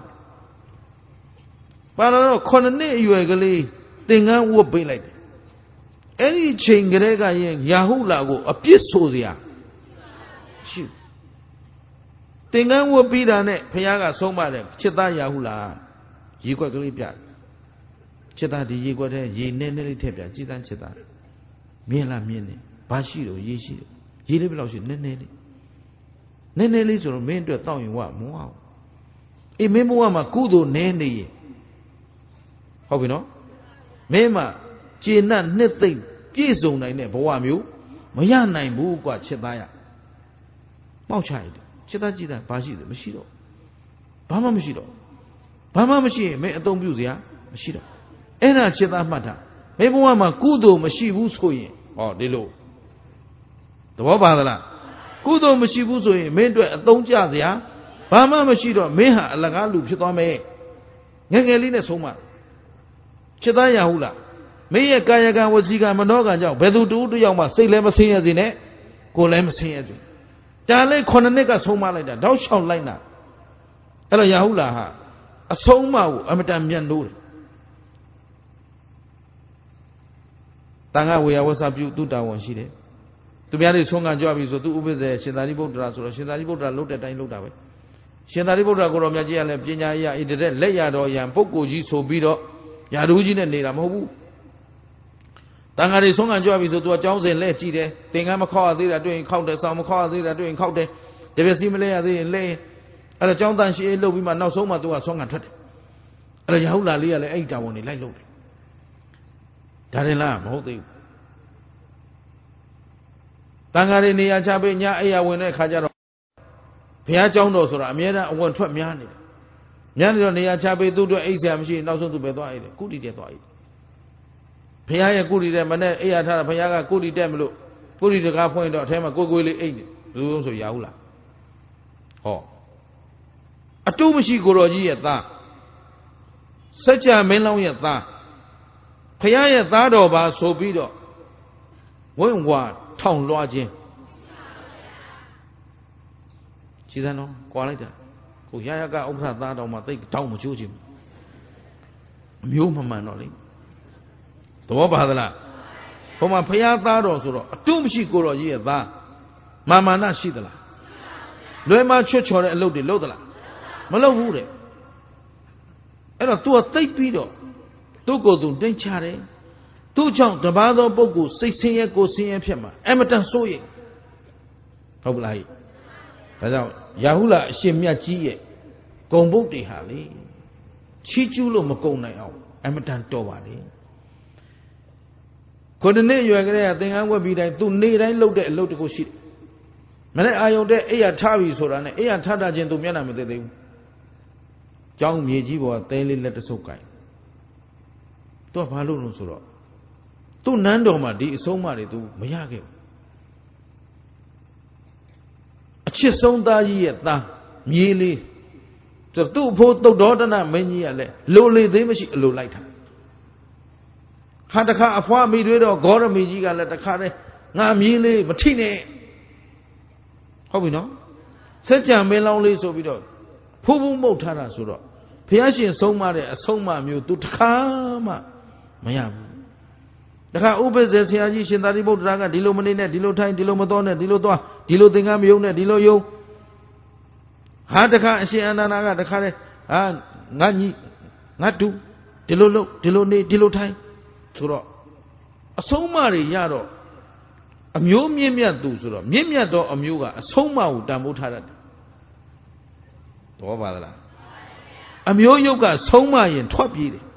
ပါတော့9နှစ်အရွယ်ကလေးသင်္ကန်းဝတ်ပေးလိုက်တယ်အဲ့ဒီချိန်ကလေးကရင်ယာဟုလာကိုအပြစ်ဆိုစရာရှိသင်္ကန်းဝတ်ပြီးတာနဲ့ဘုရားကဆုံးမတယ်ချစ်သားယာဟုလာရေခွက်ကလေးပြချစ်သားဒီရေခွက်ထဲရေနည်းနည်းလေးထည့်ပြကြည်တန်းချစ်သားမြင်လားမြင်တယ်ဘာရှိတော့ရေရှိတယ်ရေလေးဘယ်လောက်ရှိနည်းနည်းလေးဆိုတော့မင်းအတွက်တောက်ရင်ဝမဝအောင်အေးမင်းဘဝမှာကုသိုလ်နည်းနေရင်ဟုတ်ပြီနော်မင်းမှာကျေနပ်နှစ်သိမ့်ပြည့်စုံနိုင်တဲ့ဘဝမျိုးမရနိုင်ဘူးကွာချစ်သားရပေါက်ချရတယ်ချစ်သားကြည်သားဘာရှိတယ်မရှိတော့ဘာမှမရှိတော့ဘာမှမရှိရင်မင်းအသုံးပြုစရာမရှိတော့အဲ့ဒါချစ်သားမှတ်တာမင်းဘဝမှာကုသိုလ်မရှိဘူးဆိုရင်ဟောဒီလိုသဘောပါသလားကုသိုလ်မရှိဘူးဆိုရင်မင်းအတွက်အသုံးကျစရာဘာမှမရှိတော့မင်းဟာအလကားလူဖြစ်သွားမယ်ငယ်ငယ်လေးနဲ့ဆုံးမဖြစ်သားရဟုတ်လားမင်းရဲ့ကာယကံဝစီကံမနောကံကြောင့်ဘယ်သူတူတူရောက်မှစိတ်လည်းမဆင်းရဲစေနဲ့ကိုယ်လည်းမဆင်းရဲစေကြာလဲ9နှစ်ကဆုံးမလိုက်တာတောက်လျှောက်လိုက်တာအဲ့တော့ရဟုတ်လားဟာအဆုံးအမကိုအမတန်မြတ်လို့တယ်တန်ခါဝေယဝဆပြုသူတာဝန်ရှိတယ်သူများတွေဆုံးကံကြွပြီဆိုသူဥပ္ပဇေရှင်သာရိပုတ္တရာဆိုတော့ရှင်သာရိပုတ္တရာလှုပ်တဲ့အတိုင်းလှုပ်တာပဲရှင်သာရိပုတ္တရာကိုတော်မြတ်ကြီးကလည်းပညာအရာဣတတဲ့လက်ရတော်ရန်ပုဂ္ဂိုလ်ကြီးဆိုပြီးတော့ယာဓုကြီးနဲ့နေတာမဟုတ်ဘူးတန်ခါတွေဆုံးကံကြွပြီဆိုသူကကြောင်းစင်လက်ကြည့်တယ်သင်္ကန်းမခောက်ရသေးတာတွေ့ရင်ခောက်တယ်ဆောင်းမခောက်ရသေးတာတွေ့ရင်ခောက်တယ်တပည့်စီမလဲရသေးရင်လဲအဲ့တော့ကြောင်းတန်ရှိလှုပ်ပြီးမှနောက်ဆုံးမှသူကဆုံးကံထွက်တယ်အဲ့တော့ရဟုတ်လားလေးကလည်းအဲ့တာဝန်တွေလိုက်လုပ်တယ်ဒါရင်လားမဟုတ်သေးဘူးတန်ခါတွေနေရာချပေးညအိယာဝင်တဲ့ခါကျတော့ဘုရားကျောင်းတော်ဆိုတာအမြဲတမ်းအဝင်ထွက်များနေတယ်များနေတော့နေရာချပေးသူ့အတွက်အိတ်ဆရာမရှိနောက်ဆုံးသူပဲသွားအိတ်တယ်ကုတီတက်သွားအိတ်ဘုရားရဲ့ကုတီတက်မနဲ့အိယာထားတာဘုရားကကုတီတက်မလို့ကုတီတကားဖွင့်တော့အထဲမှာကိုလေးအိတ်တယ်ဘယ်လိုဆိုရဘူးလားဟောအတုမရှိကိုတော်ကြီးရဲ့သားစัจ जा မင်းလောင်းရဲ့သားဘုရားရဲ့သားတော်ပါဆိုပြီးတော့ဝင့်ဝါထောင်လွှားခြင်းခြေစမ်းတော့ကွာလိုက်တာကိုရရကဥက္ကဋ္ဌသားတော်မှာသိတောင်းမချိုးခြင်းအမျိုးမမှန်တော့လေသဘောပါသလားဘုံမှာဖရာသားတော်ဆိုတော့အတုမရှိကိုတော်ကြီးရဲ့သားမာမာနရှိသလားလွယ်မချွတ်ချော်တဲ့အလုပ်တွေလုပ်သလားမလုပ်ဘူးတဲ့အဲ့တော့ तू ကသိပ်ပြီးတော့သူ့ကိုယ်သူတိတ်ချတယ်သူ့ကြောင့်တပါးသောပုဂ္ဂိုလ်စိတ်ဆင်းရဲကိုယ်ဆင်းရဲဖြစ်မှာအမတန်စိုးရိမ်ဟုတ်ပလားဟိဒါကြောင့်ရာဟုလအရှင်မြတ်ကြီးရဲ့ဂုံဘုတ်တွေဟာလေချီးကျူးလို့မကုန်နိုင်အောင်အမတန်တော်ပါလေခုနှစ်ရွယ်ကလေးကသင်္ကန်းဝတ်ပြီးတိုင်းသူနေတိုင်းလှုပ်တဲ့အလုပ်တခုရှိတယ်မနေ့အာယုန်တဲ့အိယာထားပြီဆိုတာနဲ့အိယာထားတာချင်းသူမျက်နှာမသိသေးဘူးကျောင်းမြေကြီးပေါ်ကသဲလေးလက်တဆုပ်ကိုင်သူကဘာလို့လဲဆိုတော့သူ့နန်းတော်မှာဒီအဆုံးအမတွေသူမရခဲ့ဘူးအချစ်ဆုံးသားကြီးရဲ့သားမြေးလေးသူ့အဖိုးသုတ်တော်တနမင်းကြီးကလည်းလိုလေသေးမရှိအလိုလိုက်တာဟာတခါအဖွားမိတွေတော့ဂေါရမီကြီးကလည်းတခါတည်းငါမြေးလေးမထိနဲ့ဟုတ်ပြီနော်စัจ जा မင်းလောင်းလေးဆိုပြီးတော့ဖူးဖူးမှုတ်ထားတာဆိုတော့ဘုရားရှင်ဆုံးမတဲ့အဆုံးအမမျိုးသူတခါမှမရဘူးတခါဥပ္ပဇေဆရာကြီးရှင်သာရိပုတ္တရာကဒီလိုမနေနဲ့ဒီလိုထိုင်ဒီလိုမတော်နဲ့ဒီလိုသွားဒီလိုသင်္ကန်းမယုံနဲ့ဒီလိုယုံဟာတခါအရှင်အနန္ဒာကတခါလေဟာငါညီငါတူဒီလိုလုပ်ဒီလိုနေဒီလိုထိုင်ဆိုတော့အဆုံးအမတွေရတော့အမျိုးမြင့်မြတ်သူဆိုတော့မြင့်မြတ်သောအမျိုးကအဆုံးအမကိုတန်ဖိုးထားတတ်တယ်တော်ပါသလားအမျိုးယုတ်ကဆုံးမရင်ထွက်ပြေးတယ်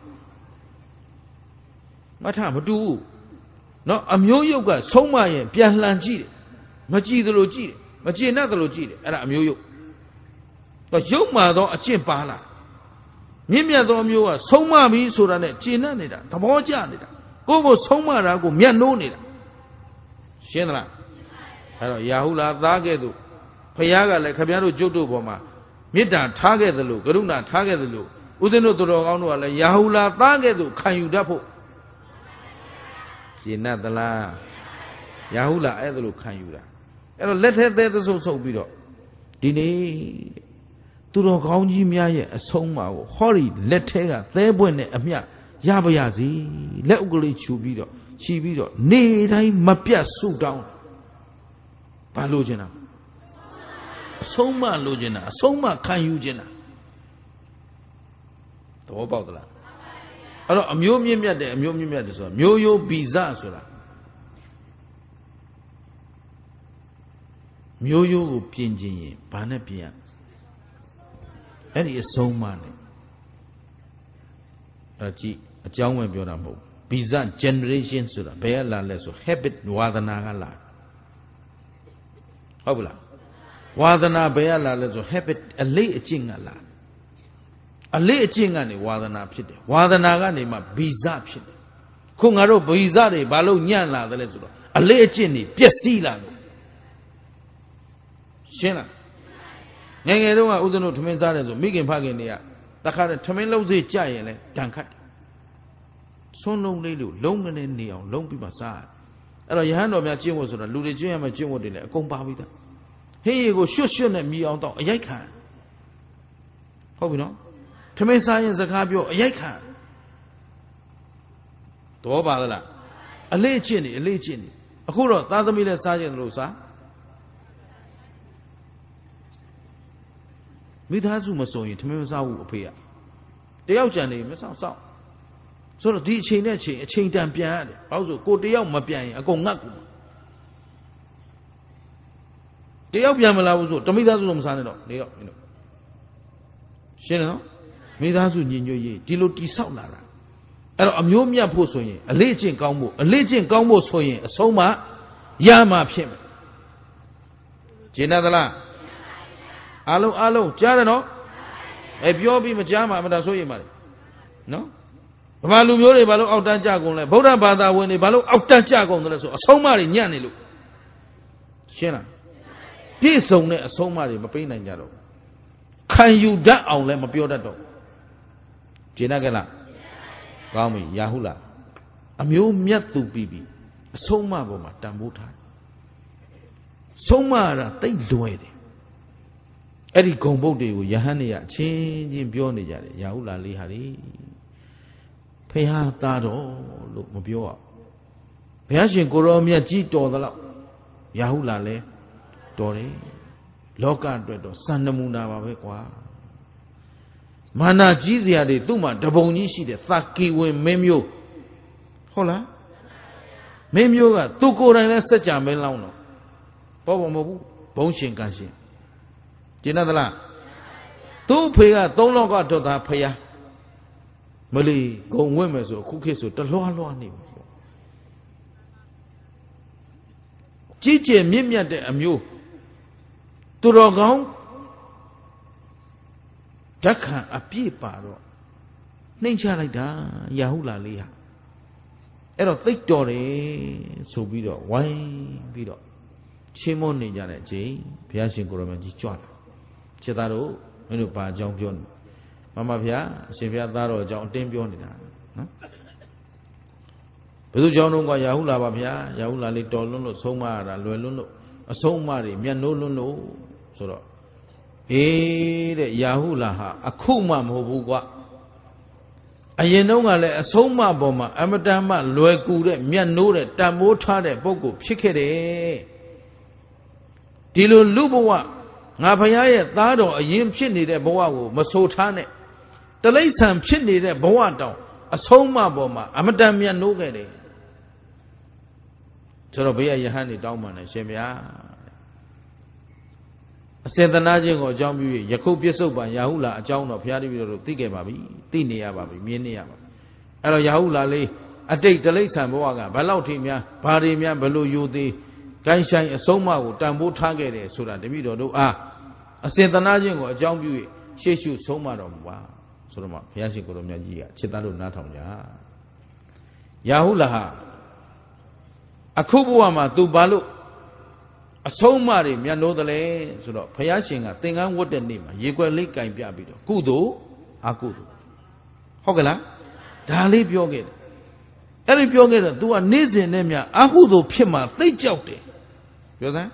မထမတူဘူးနော်အမျိုးယုတ်ကဆုံးမရင်ပြန်လှန်ကြည့်တယ်မကြည့်သလိုကြည့်တယ်မကျေနပ်သလိုကြည့်တယ်အဲ့ဒါအမျိုးယုတ်တော့ယုတ်မှတော့အကျင့်ပါလားမြင့်မြတ်သောအမျိုးကဆုံးမပြီဆိုတာနဲ့ကျေနပ်နေတာသဘောကျနေတာကိုယ့်ဆုံးမတာကိုမျက်နှိုးနေတာရှင်းသလားအဲ့တော့ရာဟုလာသားကဲ့သို့ဖခင်ကလည်းခမည်းတော်ကျုပ်တို့ပေါ်မှာမေတ္တာထားခဲ့သလိုကရုဏာထားခဲ့သလိုဦးဇင်းတို့သူတော်ကောင်းတို့ကလည်းရာဟုလာသားကဲ့သို့ခံယူတတ်ဖို့ရှင်းသလားရာဟုလာအဲ့ဒါလိုခံယူတာအဲ့တော့လက်ထဲသေးသဆုပ်ဆုပ်ပြီးတော့ဒီနေ့သူတော်ကောင်းကြီးများရဲ့အဆုံးအမကိုဟောဒီလက်ထဲကသဲပွင့်နဲ့အမျှရပါရစေလက်ဥကလေးခြူပြီးတော့ခြီးပြီးတော့နေတိုင်းမပြတ်ဆုတောင်းဘာလို့ကျင်တာအဆုံးအမလိုချင်တာအဆုံးအမခံယူချင်တာသဘောပေါက်သလားအဲ့တော့အမျိုးမြင့်မြတ်တယ်အမျိုးမြင့်မြတ်တယ်ဆိုတာမျိုးရိုးဗီဇဆိုတာမျိုးရိုးကိုပြင်ခြင်းရင်ဘာနဲ့ပြင်ရအဲ့ဒီအဆုံးအမနဲ့အဲ့ကြည့်အကြောင်းပဲပြောတာမဟုတ်ဗီဇ generation ဆိုတာဘယ်ကလာလဲဆို habit ဝါဒနာကလာဟုတ်ပလားဝါဒနာဘယ်ကလာလဲဆို habit အလေးအကျင့်ကလာအလေးအကျင့်ကနေဝါဒနာဖြစ်တယ်ဝါဒနာကနေမှဗီဇဖြစ်တယ်ခုငါတို့ဗီဇတွေဘာလို့ညံ့လာသလဲဆိုတော့အလေးအကျင့်တွေပျက်စီးလာလို့ရှင်းလားငယ်ငယ်တုန်းကဦးဇင်းတို့ထမင်းစားတယ်ဆိုမိခင်ဖခင်တွေကတခါတည်းထမင်းလုံးစေးကြရင်လဲတန်ခတ်တယ်ဆုံးလုံးလေးလို့လုံးကနေနေအောင်လုံးပြီးမှစားအဲ့တော့ယဟန်တော်များကျင့်ဝတ်ဆိုတာလူတွေကျင့်ရမယ်ကျင့်ဝတ်တွေလည်းအကုန်ပါပြီးသားဟင်းရီကိုရွှတ်ရွှတ်နဲ့မြည်အောင်တော့အရိုက်ခံဟုတ်ပြီနော်ထမင်းစားရင်စကားပြောအရိုက်ခံတော်ပါသလားအလေးကျင့်နေအခုတော့သားသမီးလည်းစားခြင်းလို့စားမိသားစုမစုံရင်ထမင်းမစားဘူးအဖေကတယောက်ကြံနေမစောင့်ဆိုတော့ဒီအချိန်နဲ့အချိန်တန်ပြန်ရတယ်ဘာလို့ဆိုကိုတယောက်မပြန်ရင်အကုန်ငတ်ကူတယောက်ပြန်မလာဘူးဆိုတမိသားစုတော့မစားနဲ့တော့နေတော့ရှင်းနော်မိသားစုညီညွတ်ရေးဒီလိုတိဆောက်လာတာအဲ့တော့အမျိုးမြတ်ဖို့ဆိုရင်အလေးအကျင့်ကောင်းဖို့ဆိုရင်အဆုံးမရမှာဖြစ်မယ်ရှင်းသလားအားလုံးကြားတယ်နော်ပြောပြီးမကြားမှာအမှန်တရားဆိုရင်ပါလေနော်ဘာလူမျိုးတွေဘာလို့အောက်တန်းကြကုန်လဲဗုဒ္ဓဘာသာဝင်တွေဘာလို့အောက်တန်းကြကုန်တယ်လဲဆိုအဆုံးမတွေညံ့နေလို့ရှင်းလားပြည့်စုံတဲ့အဆုံးမတွေမပေးနိုင်ကြတော့ခံယူတတ်အောင်လည်းမပြောတတ်တော့ရှင်းကြလားကောင်းပြီရာဟုလားအမျိုးမြတ်သူပြီးပြီအဆုံးမပေါ်မှာတန်ဖိုးထားဆုံးမရတာတိတ်လွယ်တယ်အဲ့ဒီဂုံပုတ်တွေကိုယဟန်တွေကချင်းပြောနေကြတယ်ရာဟုလားလေးဟာလေဖះသားတော်လို့မပြောရဘုရားရှင်ကိုရောမြတ်ကြီးတော်သလောက်ရာဟုလားလဲတော်တယ်လောကအတွက်တော့စံနမူနာပါပဲကွာမာနကြီးစရာတွေသူ့မှာတပုံကြီးရှိတယ်သကီဝင်မင်းမျိုးဟုတ်လားမင်းမျိုးကသူကိုယ်တိုင်လဲစัจ जा မင်းလောင်းတော့ဘောမဟုတ်ဘူးဘုံရှင်ကရှင်ကျင်သလားသူ့ဖေက3လောကတော်သားဖះမလီဂုံဝင့်မယ်ဆိုအခုခေတ်ဆိုတလွားလွားနေပြီကြီးကျယ်မြင့်မြတ်တဲ့အမျိုးသူတော်ကောင်းဓက္ခံအပြည့်ပါတော့နှိမ့်ချလိုက်တာရာဟုလားလေးဟာအဲ့တော့သိတော်တယ်ဆိုပြီးတော့ဝိုင်းပြီးတော့ချင်းမွနေကြတဲ့အချိန်ဘုရားရှင်ကိုရမကြီးကြွလာခြေသားတို့မင်းတို့ဘာအကြောင်းပြောနေမမဗျာအရှင်ဘုရားသားတော်အကြောင်းအတင်းပြောနေတာနော်ဘယ်သူကြောင့်တော့ကရာဟုလားပါဗျာရာဟုလားလေးတော်လွန်းလို့ဆုံးမရတာလွယ်လွန်းလို့အဆုံးမတွေမျက်နှိုးလွန်းလို့ဆိုတော့တဲ့ရာဟုလားဟာအခုမှမဟုတ်ဘူးကွာအရင်တုန်းကလည်းအဆုံးမပေါ်မှာအမတန်မှလွယ်ကူတဲ့မျက်နှိုးတဲ့တန်မိုးထားတဲ့ပုဂ္ဂိုလ်ဖြစ်ခဲ့တယ်ဒီလိုလူဘဝငါဘုရားရဲ့သားတော်အရင်ဖြစ်နေတဲ့ဘဝကိုမဆိုထားနဲ့တလိ္ဆန်ဖြစ်နေတဲ့ဘဝတောင်အဆုံးမပေါ်မှာအမတန်မြတ်နိုးခဲ့တယ်ဆိုတော့ဘုရားယဟန်နေတောင်းပန်တယ်ရှင်ဗျာအစေတနာခြင်းကိုအကြောင်းပြု၍ယခုပြစ္ဆုတ်ပံရာဟုလာအကြောင်းတော့ဘုရားတပည့်တော်တို့သိခဲ့ပါပြီသိနေရပါပြီမြင်နေရပါပြီအဲ့တော့ရာဟုလာလေးအတိတ်တလိ္ဆန်ဘဝကဘယ်လောက်ထိများဘာတွေများဘယ်လိုယူသေးကိုင်းဆိုင်အဆုံးမကိုတန်ဖိုးထားခဲ့တယ်ဆိုတာတပည့်တော်တို့အားအစေတနာခြင်းကိုအကြောင်းပြု၍ရှေ့ရှုဆုံးမတော်မူပါဆိုတော့မှဘုရားရှင်ကိုယ်တော်မြတ်ကြီးကခြေသားတို့နားထောင်ကြရာဟုလာဟာအခုဘဝမှာသူဘာလို့အဆုံးအမတွေမြတ်လို့တလဲဆိုတော့ဘုရားရှင်ကသင်္ကန်းဝတ်တဲ့နေ့မှာရေကွက်လေးကင်ပြပြီးတော့ကုသိုလ်အကုသိုလ်ဟုတ်ကလားဒါလေးပြောခဲ့တယ်အဲ့ဒီပြောခဲ့တော့ तू ကနေ့စဉ်နဲ့မြအကုသိုလ်ဖြစ်မှာသိကြောက်တယ်ပြောစမ်း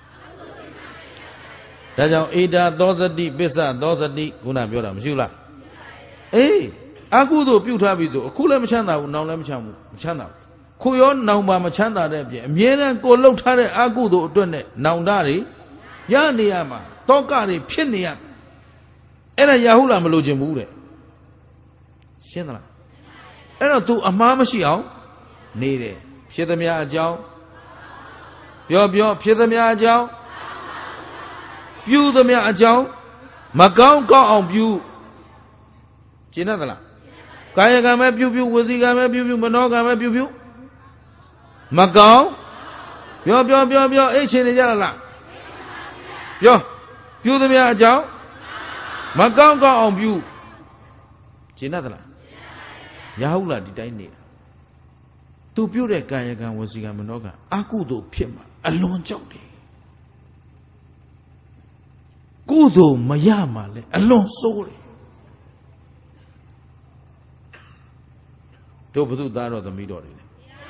ဒါကြောင့်ဧတာသောစတိပစ္စသောစတိခုနပြောတာမရှိဘူးလားအေးအကုသိုလ်ပြုထားပြီဆိုအခုလည်းမချမ်းသာဘူးနောင်လည်းမချမ်းသာဘူးခုရောနောင်ပါမချမ်းသာတဲ့အပြင်အမြဲတမ်းကိုလှုပ်ထားတဲ့အကုသိုလ်အတွက်နဲ့နောင်တတွေရနေရမှာတောကတွေဖြစ်နေရအဲ့ဒါရာဟုလားမလို့ခြင်းဘူးတဲ့ရှင်းသလားအဲ့တော့ तू အမှားမရှိအောင်နေတယ်ဖြစ်သမျှအကြောင်းပြောဖြစ်သမျှအကြောင်းပြုသမျှအကြောင်းမကောင်းကောင်းအောင်ပြုရှင်းသလားကာယကံပဲပြုဝစီကံပဲပြုမနောကံပဲပြုမကောင်းပြောအဲ့ချင်းနေကြလားပြုသမျှအကြောင်းမကောင်းကောင်းအောင်ပြုရှင်းသလားရာဟုလားဒီတိုင်းနေတာသူပြုတဲ့ကာယကံဝစီကံမနောကံအကုသိုလ်ဖြစ်မှာအလွန်ကြောက်တယ်ကုသိုလ်မရမှာလဲအလွန်ဆိုးတယ်တို့ဘုသူသားတော်သမီးတော်တွေလေ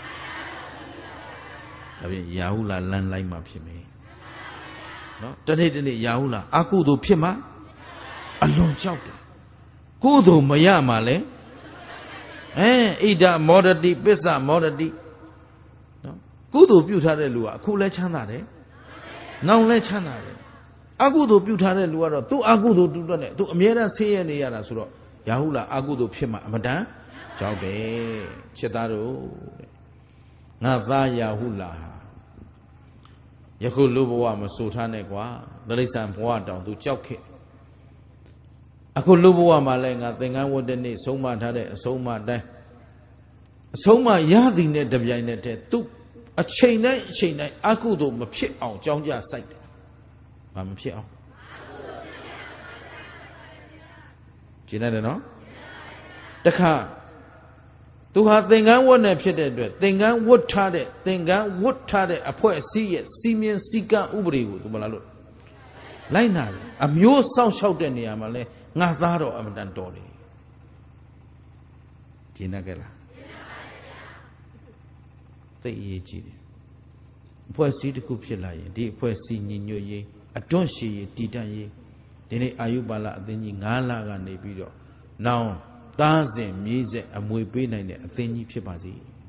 ဒါဖြင့်ရာဟုလာလမ်းလိုက်မှဖြစ်မယ်နော်တနေ့တနေ့ရာဟုလာအကုသိုလ်ဖြစ်မှအလွန်ကြောက်တယ်ကုသိုလ်မရမှလဲဣဒမောဒတိပစ္စမောဒတိနော်ကုသိုလ်ပြုထားတဲ့လူကအခုလဲချမ်းသာတယ်နောင်လဲချမ်းသာတယ်အကုသိုလ်ပြုထားတဲ့လူကတော့သူ့အကုသိုလ်တူတဲ့သူအမြဲတမ်းဆင်းရဲနေရတာဆိုတော့ရာဟုလာအကုသိုလ်ဖြစ်မှအမတန်ကြောက်တယ်ချစ်သားတို့ငါသားရာဟုလာယခုလူဘဝမဆိုထားနဲ့ကွာတိရစ္ဆာန်ဘဝတောင်သူကြောက်ခဲ့အခုလူဘဝမှာလဲငါသင်္ကန်းဝတ်တဲ့နေ့ဆုံးမထားတဲ့အဆုံးမတိုင်းအဆုံးမရသည်နဲ့တပြိုင်နက်တည်းသူအချိန်တိုင်းအကုသိုလ်မဖြစ်အောင်ကြောင်းကြစိုက်တယ်ဘာမဖြစ်အောင်ကျင်းရတယ်နော်တခါသူဟာသင်္ကန်းဝတ်နဲ့ဖြစ်တဲ့အတွက်သင်္ကန်းဝတ်ထားတဲ့အဖွဲ့အစည်းရဲ့စီမင်းစည်းကမ်းဥပဒေကိုသူမလားလို့လိုက်နာတယ်အမျိုးစောင့်ရှောက်တဲ့နေရာမှာလဲငါသားတော်အမတန်တော်တယ်ကျင်းရကြလားသိအရေးကြီးတယ်အဖွဲ့အစည်းတစ်ခုဖြစ်လာရင်ဒီအဖွဲ့အစည်းညီညွတ်ရေးအတွန့်ရှည်ရေးတည်တံ့ရေးဒီနေ့အာယုပါလအသင်းကြီး9လကနေပြီးတော့နောင်သားစဉ်မြေးဆက်အမွေပေးနိုင်တဲ့အသင်းကြီးဖြစ်ပါစေ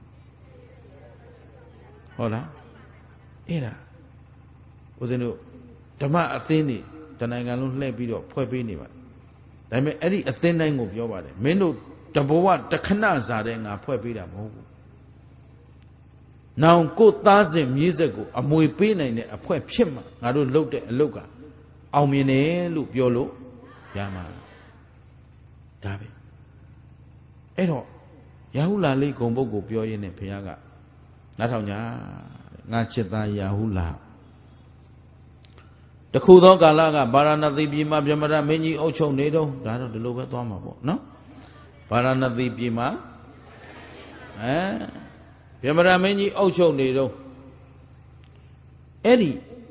ဟုတ်လားအဲ့ဒါဦးဇင်းတို့ဓမ္မအသင်းတွေတနိုင်ငံလုံးလှည့်ပြီးတော့ဖွဲ့ပေးနေပါတယ်ဒါပေမဲ့အဲ့ဒီအသင်းတိုင်းကိုပြောပါတယ်မင်းတို့တဘဝတခဏစားတဲ့ငါဖွဲ့ပေးတာမဟုတ်ဘူးနောင်ကိုသားစဉ်မြေးဆက်ကိုအမွေပေးနိုင်တဲ့အဖွဲ့ဖြစ်မှငါတို့လုပ်တဲ့အလုပ်ကအောင်မြင်တယ်လို့ပြောလို့ရမှာဒါပဲအဲ့တော့ရာဟုလာလေးဂုံပုတ်ကိုပြောရင်းနဲ့ဘုရားကနားထောင်ညာငါချစ်သားရာဟုလာတခုသောကာလကဗာရာဏသီပြည်မှာဗြဟ္မဏမင်းကြီးအုပ်ချုပ်နေတော့ဒါတော့ဒီလိုပဲသွားမှာပေါ့နော်ဗာရာဏသီပြည်မှာဗြဟ္မဏမင်းကြီးအုပ်ချုပ်နေတော့အဲ့ဒီ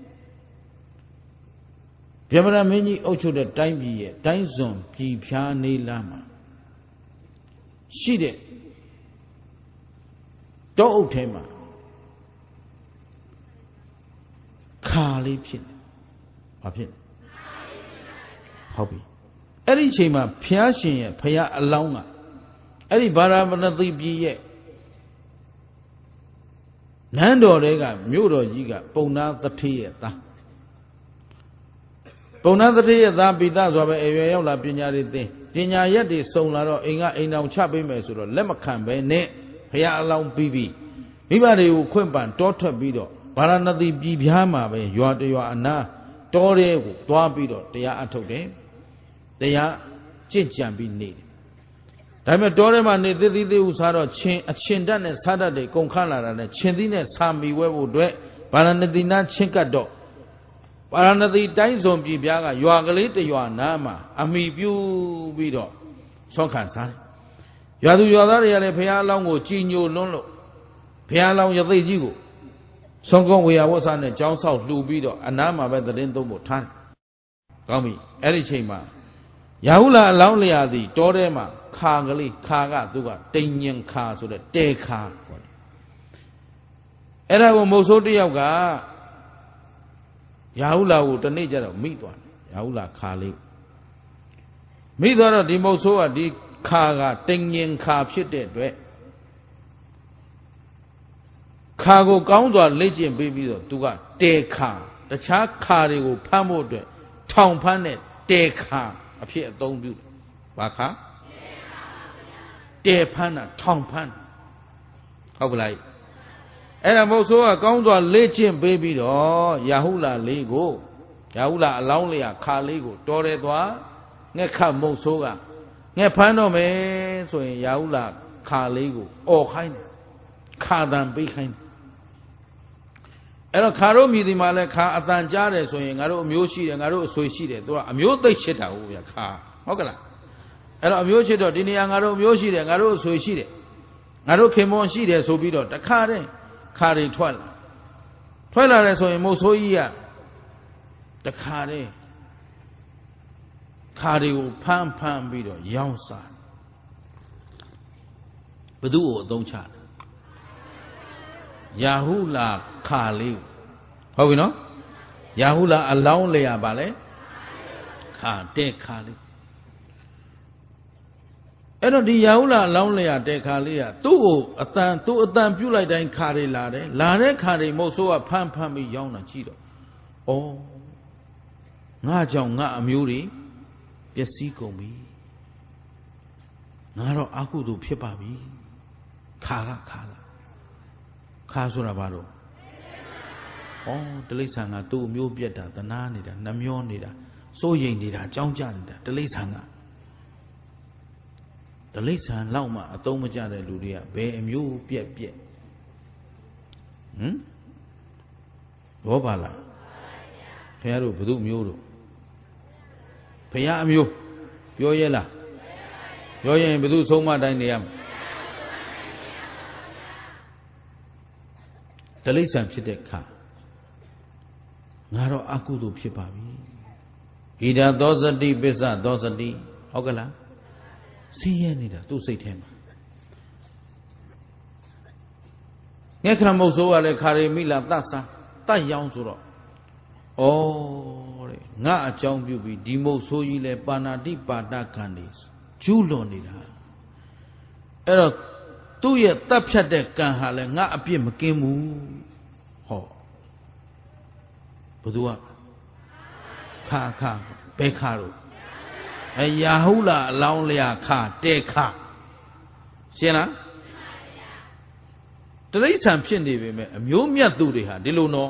ဗြဟ္မဏမင်းကြီးအုပ်ချုပ်တဲ့တိုင်းပြည်ရဲ့တိုင်းစွန်ပြည်ဖြားနေလာမှာရှိတဲ့တောအုပ်ထဲမှာခါလေးဖြစ်တယ်ဘာဖြစ်ဟုတ်ပြီအဲ့ဒီအချိန်မှာဘုရားရှင်ရဲ့ဘုရားအလောင်းကအဲ့ဒီဗာရာဏသီပြည်ရဲ့နန်းတော်တွေကမြို့တော်ကြီးကပုံနာသထေရဲ့သားပုံနာသထေရဲ့သားပိသဆိုပဲအရွယ်ရောက်လာပညာတွေသင်ပညာရက်တွေစုံလာတော့အိမ်ကအိမ်တော်ချပေးမယ်ဆိုတော့လက်မခံပဲနဲ့ဘုရားအလောင်းပြီးပြီမိဘတွေကိုခွင့်ပန်တောထွက်ပြီးတော့ဗာရာဏသီပြည်ပြားမှာပဲရွာတရွာအနာတောထဲကိုသွားပြီးတော့တရားအထုတ်တယ်တရားကြင့်ကြံပြီးနေတယ်ဒါပေမဲ့တောထဲမှာနေသစ်သီးသေးဥစားတော့အချင်းတတ်နဲ့စားတတ်တွေကုန်ခန့်လာတာနဲ့ချင်းသီးနဲ့စာမီဝဲဖို့အတွက်ဗာရာဏသီနာချင်းကတ်တော့ဗာရာဏသီတိုင်းစွန်ပြည်ပြားကရွာကလေးတရွာနားမှာအမိပြုပြီးတော့ဆွမ်းခံစားတယ်ရွာသူရွာသားတွေကလည်းဘုရားအလောင်းကိုကြည်ညိုလွန်းလို့ဘုရားအလောင်းရသိကြီးကိုဆွမ်းကုန်းဝေယဝဆနဲ့ကြောင်းဆောက်လှူပြီးတော့အနားမှာပဲသတင်းသုံးဖို့ထားတယ်ကောင်းပြီအဲ့ဒီချိန်မှာရာဟုလာအလောင်းလျာသည်တောထဲမှာခါကလေးခါကသူကတိမ်ညင်ခါဆိုတဲ့တဲခါခေါ်တယ်အဲ့ဒါကိုမုတ်ဆိုးတယောက်ကရာဟုလာကိုတနေ့ကျတော့မိသွားတယ်ရာဟုလာခါလေးမိသွားတော့ဒီမုတ်ဆိုးကဒီခါကတိမ်ညင်ခါဖြစ်တဲ့အတွက်ခါကိုကောင်းစွာလေ့ကျင့်ပေးပြီးတော့သူကတဲခါတခြားခါတွေကိုဖမ်းဖို့အတွက်ထောင်ဖမ်းတဲ့တဲခါအဖြစ်အသုံးပြုတယ်ဘာခါတဲဖမ်းတာထောင်ဖမ်းဟုတ်ကလားအဲ့ဒါမဟုတ်ဆိုးကကောင်းစွာလေ့ကျင့်ပေးပြီးတော့ရာဟုလာလေးကိုရာဟုလာအလောင်းလေးကခါလေးကိုတော်တယ်သွားငှက်ခတ်မုတ်ဆိုးကငှက်ဖမ်းတော့မယ်ဆိုရင်ရာဟုလာခါလေးကိုអော်ခိုင်းတယ်ခါတန်ပေးခိုင်းတယ်အဲ့တော့ခါတို့မြည်ဒီမှာလဲခါအတန်ကြားတယ်ဆိုရင်ငါတို့အမျိုးရှိတယ်ငါတို့အဆွေရှိတယ်သူကအမျိုးသိပ်ချစ်တာဟုတ်ဗျာခါဟုတ်ကလားအဲ့တော့အမျိုးချစ်တော့ဒီနေရာငါတို့အမျိုးရှိတယ်ငါတို့အဆွေရှိတယ်ငါတို့ခင်မွန်ရှိတယ်ဆိုပြီးတော့တခါတည်းခါတွေထွက်လာတယ်ဆိုရင်မုတ်ဆိုးကြီးကတခါတည်းခါတွေကိုဖမ်းပြီးတော့ရောင်းစားသဘသူ့ကိုအသုံးချတယ်ယာဟုလာခါလေးဟုတ်ပြီနော်ယာဟုလာအလောင်းလျာပါလေခါတဲ့ခါလေးအဲ့တော့ဒီယာဟုလာအလောင်းလျာတဲ့ခါလေးကသူ့ကိုအတန်ပြုတ်လိုက်တိုင်းခါတွေလာတယ်လာတဲ့ခါတွေမဟုတ်ဆိုးကဖမ်းပြီးရောင်းတာကြည့်တော့ဩငါကြောင့်ငါအမျိုးတွေပျက်စီးကုန်ပြီငါတော့အကုသို့ဖြစ်ပါပြီခါဆိုတာဘာလို့ဩတိရစ္ဆာန်ကသူ့အမျိုးပြက်တာတနာနေတာနှမျောနေတာစိုးရိမ်နေတာကြောင်းကြနေတာတိရစ္ဆာန်ကတိရစ္ဆာန်လောက်မှအသုံးမကျတဲ့လူတွေကဘယ်အမျိုးပြက်ဘောပါလားခင်ဗျားတို့ဘယ်သူမျိုးတို့ဘုရားအမျိုးပြောရဲလားပြောရင်ဘယ်သူဆုံးမတိုင်းနေရမလဲတိရစ္ဆာန်ဖြစ်တဲ့ခါငါတော့အကုသို့ဖြစ်ပါပြီဣဒာသောစတိပစ္စသောစတိဟုတ်ကလားဆင်းရဲနေတာသူ့စိတ်ထဲမှာငှက်ခရမုတ်ဆိုးကလည်းခါရီမိလာတတ်စားတတ်ရောင်းဆိုတော့ဩတဲ့ငါအကြောင်းပြုပြီးဒီမုတ်ဆိုးကြီးလဲပါဏာတိပါဒခံနေကျူးလွန်နေတာအဲ့တော့သူ့ရဲ့တပ်ဖြတ်တဲ့ကံဟာလဲငါအပြစ်မကင်းဘူးဟောဘယ်သူကခါဘယ်ခါတော့ယာဟုလာအလောင်းလျာခတဲ့ခရှင်းလားတိရစ္ဆာန်ဖြစ်နေပေမဲ့အမျိုးမြတ်သူတွေဟာဒီလိုနော်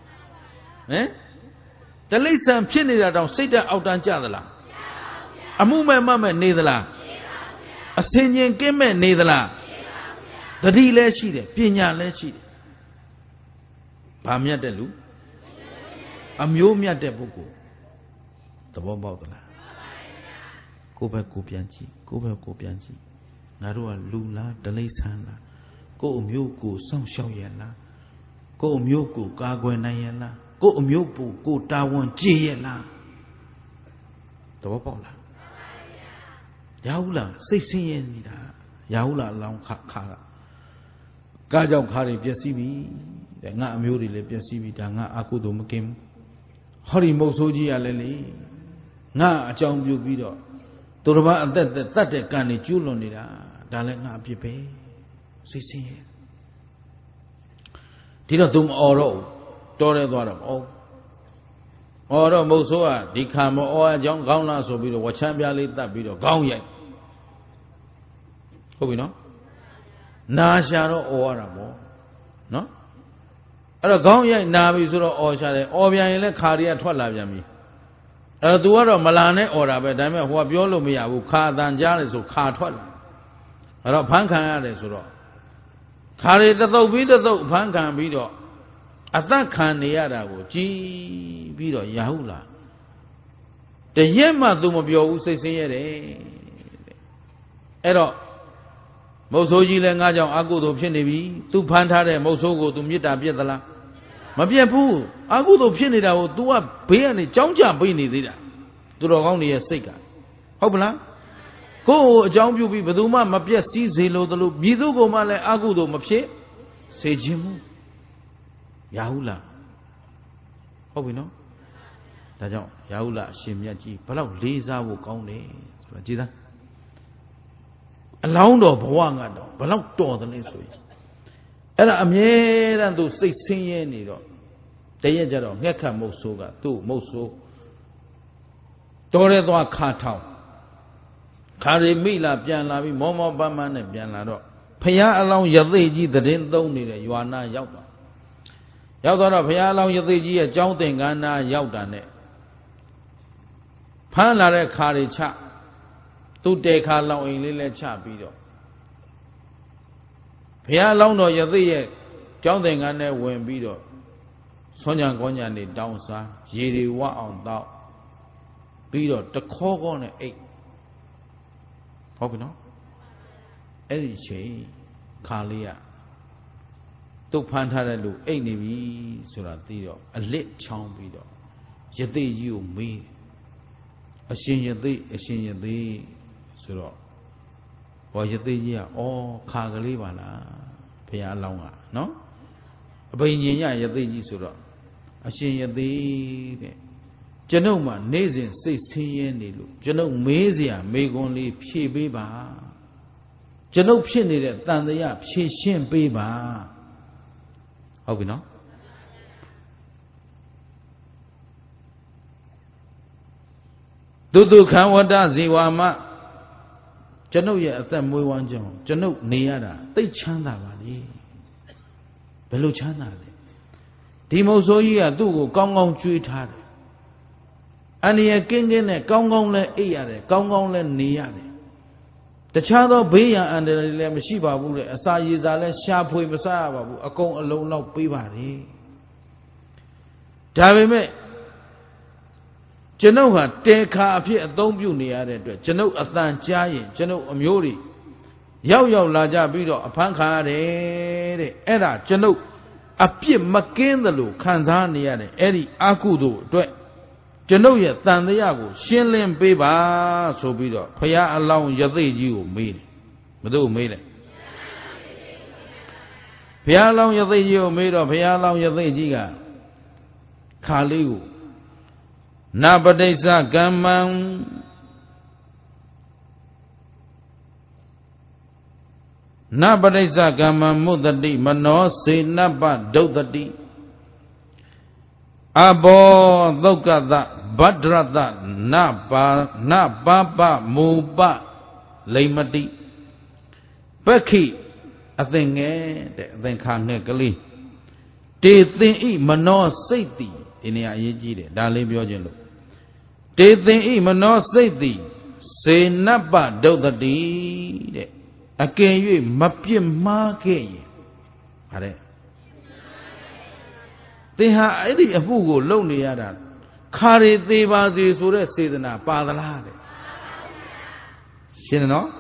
တိရစ္ဆာန်ဖြစ်နေတာတောင်စိတ်ဓာတ်အောက်တန်းကြသလားအမှုမဲ့မမဲ့နေသလားအစင်ချင်းကင်းမဲ့နေသလားတတိလည်းရှိတယ်ပညာလည်းရှိတယ်ဘာမြတ်တဲ့လူအမျိုးမြတ်တဲ့ပုဂ္ဂိုလ်သဘောပေါက်သလားကိုယ့်ဘက်ကိုပြန်ကြည့်ငါတို့ကလူလားတိရစ္ဆာန်လားကိုယ့်အမျိုးကိုစောင့်ရှောက်ရလားကိုယ့်အမျိုးကိုကာကွယ်နိုင်ရလားကိုယ့်အမျိုးကိုတာဝန်ကြည်ရလားသဘောပေါက်လားရာဟုလာစိတ်ဆင်းရဲနေတာရာဟုလာအလောင်းခါကားကြောင့်ခါတွေပျက်စီးပြီတဲ့ငါအမျိုးတွေလည်းပျက်စီးပြီဒါငါအကုသို့မကင်းဘူးဟောဒီမုတ်ဆိုးကြီးရလဲလေငါအကြောင်းပြုပြီးတော့သူတစ်ပါးအသက်တတ်တဲ့ကံတွေကျူးလွန်နေတာဒါလည်းငါအပြစ်ပဲစိတ်ဆင်းရဲဒီတော့သူမအော်တော့ဘူးတော်ရဲသွားတော့အော်တော့မုတ်ဆိုးကဒီခါမအော်အကြောင်းကောင်းလားဆိုပြီးတော့ဝချမ်းပြားလေးတတ်ပြီးတော့ခေါင်းရိုက်ဟုတ်ပြီနော်နာရှာတော့အော်ရတာပေါ့နော်အဲ့တော့ခေါင်းရိုက်နာပြီဆိုတော့အော်ရှာတယ်အော်ပြန်ရင်လည်းခါတွေကထွက်လာပြန်ပြီအဲ့တော့ तू ကတော့မလာနဲ့အော်တာပဲဒါပေမဲ့ဟိုကပြောလို့မရဘူးခါအတန်ကြားတယ်ဆိုခါထွက်လာအဲ့တော့ဖမ်းခံရတယ်ဆိုတော့ခါတွေတသုတ်ပြီးတသုတ်ဖမ်းခံပြီးတော့အသက်ခံနေရတာကိုကြည်ပြီးတော့ရာဟုလာတရက်မှ तू မပြောဘူးစိတ်ဆင်းရဲတယ်အဲ့တော့မုတ်ဆိုးကြီးလည်းငါကြောင့်အကုသို့ဖြစ်နေပြီ तू ဖမ်းထားတဲ့မုတ်ဆိုးကို तू မေတ္တာပြည့်သလားမပြည့်ဘူးအကုသို့ဖြစ်နေတာကို तू ကဘေးကနေကြောင်းကြပိတ်နေသေးတာသူတော်ကောင်းတွေရဲ့စိတ်ကဟုတ်ပလားကိုယ့်ကိုအကြောင်းပြုပြီးဘယ်သူမှမပြည့်စည်စေလို့တလို့မြည်သူကိုမှလည်းအကုသို့မဖြစ်စေခြင်းဘူးရာဟုလာဟုတ်ပြီနော်ဒါကြောင့်ရာဟုလာအရှင်မြတ်ကြီးဘလောက်လေးစားဖို့ကောင်းတယ်ဆိုတာကြည်သားအလောင်းတော်ဘဝကတော့ဘလောက်တော်တယ်လဲဆိုရင်အဲ့ဒါအမြဲတမ်းသူစိတ်ဆင်းရဲနေတော့တရက်ကြတော့ငှက်ခတ်မုတ်ဆိုးကသူ့မုတ်ဆိုးတော်ရဲသွားခါထောင်ခါရီမိလာပြန်လာပြီးမောမောပန်းပန်းနဲ့ပြန်လာတော့ဖရာအလောင်းရသေးကြီးသတင်းသုံးနေတဲ့ရွာနာရောက်တော့ဖရာအလောင်းရသေးကြီးရဲ့ကျောင်းသင်္ကန်းနာရောက်တာနဲ့ဖမ်းလာတဲ့ခါရီချသူ့တေခါလောင်အိမ်လေးလဲချပြီးတော့ဘုရားလောင်းတော်ရသေးရဲ့ကျောင်းသင်္ကန်းနဲ့ဝင်ပြီးတော့ဆွမ်းကြံကောင်းကြံနေတောင်းစားရေတွေဝအောင်တောက်ပြီးတော့တခေါခေါနဲ့အိတ်ဟုတ်ပြီနော်အဲ့ဒီချိန်ခါလေးကတုတ်ဖမ်းထားတဲ့လူအိတ်နေပြီဆိုတာသိတော့အလစ်ချောင်းပြီးတော့ရသေးကြီးကိုမေးအရှင်ရသေးဆိုတော့ဟောယသိကြီးကဩခါကလေးပါလားဘုရားအလောင်းကနော်အဘိညာဉ်ညယသိကြီးဆိုတော့အရှင်ယသိတဲ့ကျွန်ုပ်မှနေ့စဉ်စိတ်ဆင်းရဲနေလို့ကျွန်ုပ်မေးစရာမေးခွန်းလေးဖြေပေးပါကျွန်ုပ်ဖြစ်နေတဲ့တန်တရားဖြေရှင်းပေးပါဟုတ်ပြီနော်တုခံဝတ္တဇေဝမကျွန်ုပ်ရဲ့အသက်မွေးဝမ်းကြောင်းကျွန်ုပ်နေရတာသိချမ်းသာပါလေဘယ်လိုချမ်းသာလဲဒီမုတ်ဆိုးကြီးကသူ့ကိုကောင်းကောင်းကျွေးထားတယ်အန္တရာယ်ကင်းကင်းနဲ့ကောင်းကောင်းလဲအိပ်ရတယ်ကောင်းကောင်းလဲနေရတယ်တခြားသောဘေးရန်အန္တရာယ်လည်းမရှိပါဘူးလေအစာရည်စာလည်းရှားဖွေမစားရပါဘူးအကုန်အလုံးလောက်ပေးပါလေဒါပေမဲ့ကျွန်ုပ်ဟာတေခါအဖြစ်အသုံးပြုနေရတဲ့အတွက်ကျွန်ုပ်အသံကြားရင်ကျွန်ုပ်အမျိုးတွေရောက်လာကြပြီးတော့အဖမ်းခံရတယ်တဲ့အဲ့ဒါကျွန်ုပ်အပြစ်မကင်းသလိုခံစားနေရတယ်အဲ့ဒီအကုသို့အတွက်ကျွန်ုပ်ရဲ့တန်တရားကိုရှင်းလင်းပေးပါဆိုပြီးတော့ဘုရားအလောင်းယသိကြီးကိုမေးတယ်ဘယ်သူမေးလဲဘုရားအလောင်းယသိကြီးကိုမေးတော့ဘုရားအလောင်းယသိကြီးကခါလေးကိုနပတိစ္ဆကမ္မံနပတိစ္ဆကမ္မံမုတ္တိမနောစေနပဒုတ်တိအဘောသုက္ကတဗဒ္ဒရတနပါပမူပလိမ္မတိပက္ခိအသင်ငယ်တဲ့အသင်္ခါငယ်ကလေးတေသင်ဤမနောစိတ်တိဒီနေရာအရေးကြီးတယ်ဒါလေးပြောခြင်းလို့တေသင်ဤမနောစိတ်တိစေနပဒုတ်တိတဲ့အကယ်၍မပြစ်မှားခဲ့ရင်ဗါတဲ့သင်ဟာအဲ့ဒီအမှုကိုလုပ်နေရတာခါရီသေးပါစေဆိုတဲ့စေတနာပါသလားတဲ့ရှင်းတယ်နော်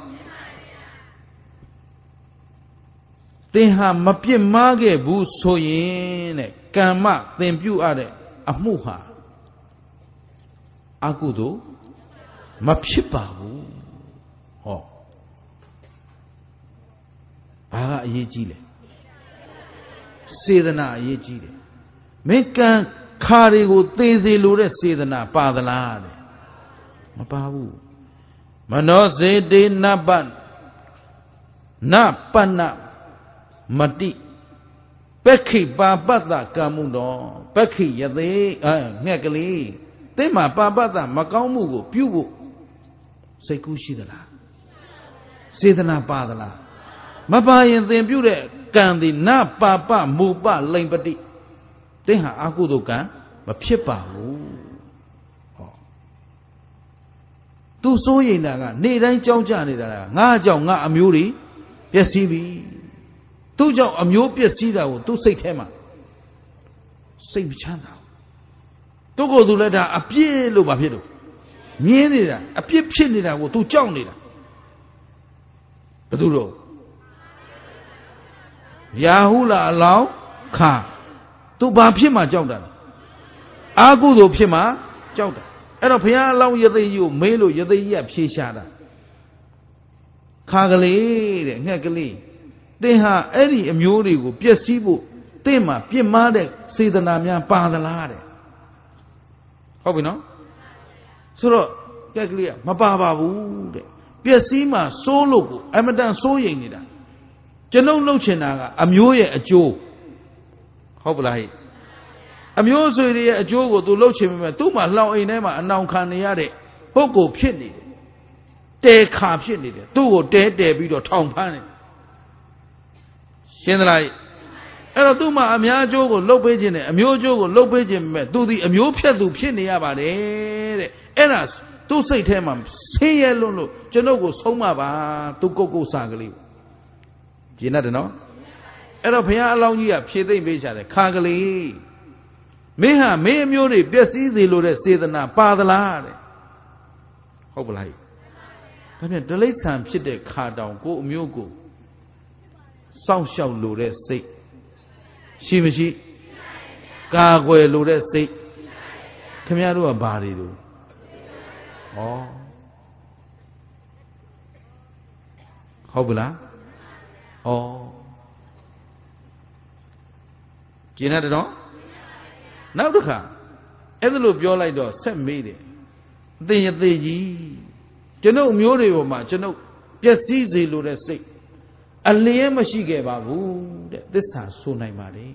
သင်ဟာမပြစ်မှားခဲ့ဘူးဆိုရင်တဲ့ကမ္မသင်ပြုအပ်တဲ့အမှုဟာအကုသို့မဖြစ်ပါဘူးဟောဘာကအရေးကြီးလဲစေတနာအရေးကြီးတယ်မင်းကံခါတွေကိုသေစေလိုတဲ့စေတနာပါသလားတဲ့မပါဘူးမနောစေတေနပနပနမတိပက္ခိပါပတ္တကံမှုတော်ပက္ခိယသိငှက်ကလေးသင်မှာပါပတ္တမကောင်းမှုကိုပြုဖို့စိတ်ကူးရှိသလားစေတနာပါသလားမပါရင်သင်ပြုတဲ့ကံသည်နပါပမူပလိမ္ပတိသင်ဟာအကုသိုလ်ကံမဖြစ်ပါဘူးဟောသူစိုးရိမ်တာကနေ့တိုင်းကြောက်ကြနေတာကငါ့ကြောင့်ငါအမျိုးတွေပျက်စီးပြီသူ့ကြောင့်အမျိုးပျက်စီးတာကိုသူ့စိတ်ထဲမှာစိတ်မချမ်းသာဘူးသူ့ကိုယ်သူလည်းဒါအပြစ်လို့ဘာဖြစ်လို့မြင်နေတာအပြစ်ဖြစ်နေတာကိုသူကြောက်နေတာဘယ်သူတော့ရာဟုလာအလောင်းခါသူဘာဖြစ်မှကြောက်တာလဲအာကုသို့ဖြစ်မှကြောက်တာအဲ့တော့ဘုရားအလောင်းယသိကြီးကိုမေးလို့ယသိကြီးကဖြေရှာတာခါကလေးတဲ့ငှက်ကလေးသင်ဟာအဲ့ဒီအမျိုးတွေကိုပျက်စီးဖို့သင်မှာပြစ်မှားတဲ့စေတနာများပါသလားတဲ့ဟုတ်ပြီနော်ဆိုတော့ငှက်ကလေးကမပါပါဘူးတဲ့ပျက်စီးမှစိုးလို့ကိုအမတန်စိုးရိမ်နေတာကျွန်ုပ်လှုပ်ချင်တာကအမျိုးရဲ့အကျိုးဟုတ်ပလားဟိအမျိုးဆွေတွေရဲ့အကျိုးကိုသူလှုပ်ချင်ပေမဲ့သူ့မှာလှောင်အိမ်ထဲမှာအနောင်ခံနေရတဲ့ပုဂ္ဂိုလ်ဖြစ်နေတယ်တဲခါဖြစ်နေတယ်သူ့ကိုတဲပြီးတော့ထောင်ဖမ်းနေရှင်းသလားအဲ့တော့သူ့မှာအများအကျိုးကိုလှုပ်ပေးခြင်းနဲ့အမျိုးအကျိုးကိုလှုပ်ပေးခြင်းပေမဲ့သူဒီအမျိုးဖြတ်သူဖြစ်နေရပါတယ်တဲ့အဲ့ဒါသူ့စိတ်ထဲမှာဆင်းရဲလွန်းလို့ကျွန်ုပ်ကိုဆုံးမပါသူကုတ်စာကလေးကျင်တယ်နော်အဲ့တော့ဘုရားအလောင်းကြီးကဖြေသိမ့်ပေးချတယ်ခါကလေးမင်းဟာမင်းအမျိုးတွေပျက်စီးစေလိုတဲ့စေတနာပါသလားတဲ့ဟုတ်ပလားဒါပြန်ဒလိษံဖြစ်တဲ့ခါတောင်ကိုအမျိုးကိုစောင့်ရှောက်လိုတဲ့စိတ်ရှိမရှိကာကွယ်လိုတဲ့စိတ်ခင်ဗျားတို့ကဘာတွေတို့ဩဟုတ်ဘူးလားဩကျင်တဲ့တော့နောက်တစ်ခါအဲ့ဒါလို့ပြောလိုက်တော့ဆက်မေးတယ်အသိအသေးကြီးကျွန်ုပ်မျိုးတွေပေါ်မှာကျွန်ုပ်ပျက်စီးစေလိုတဲ့စိတ်အလျဲမရှိခဲ့ပါဘူးတဲ့သစ္စာဆိုနိုင်ပါလေ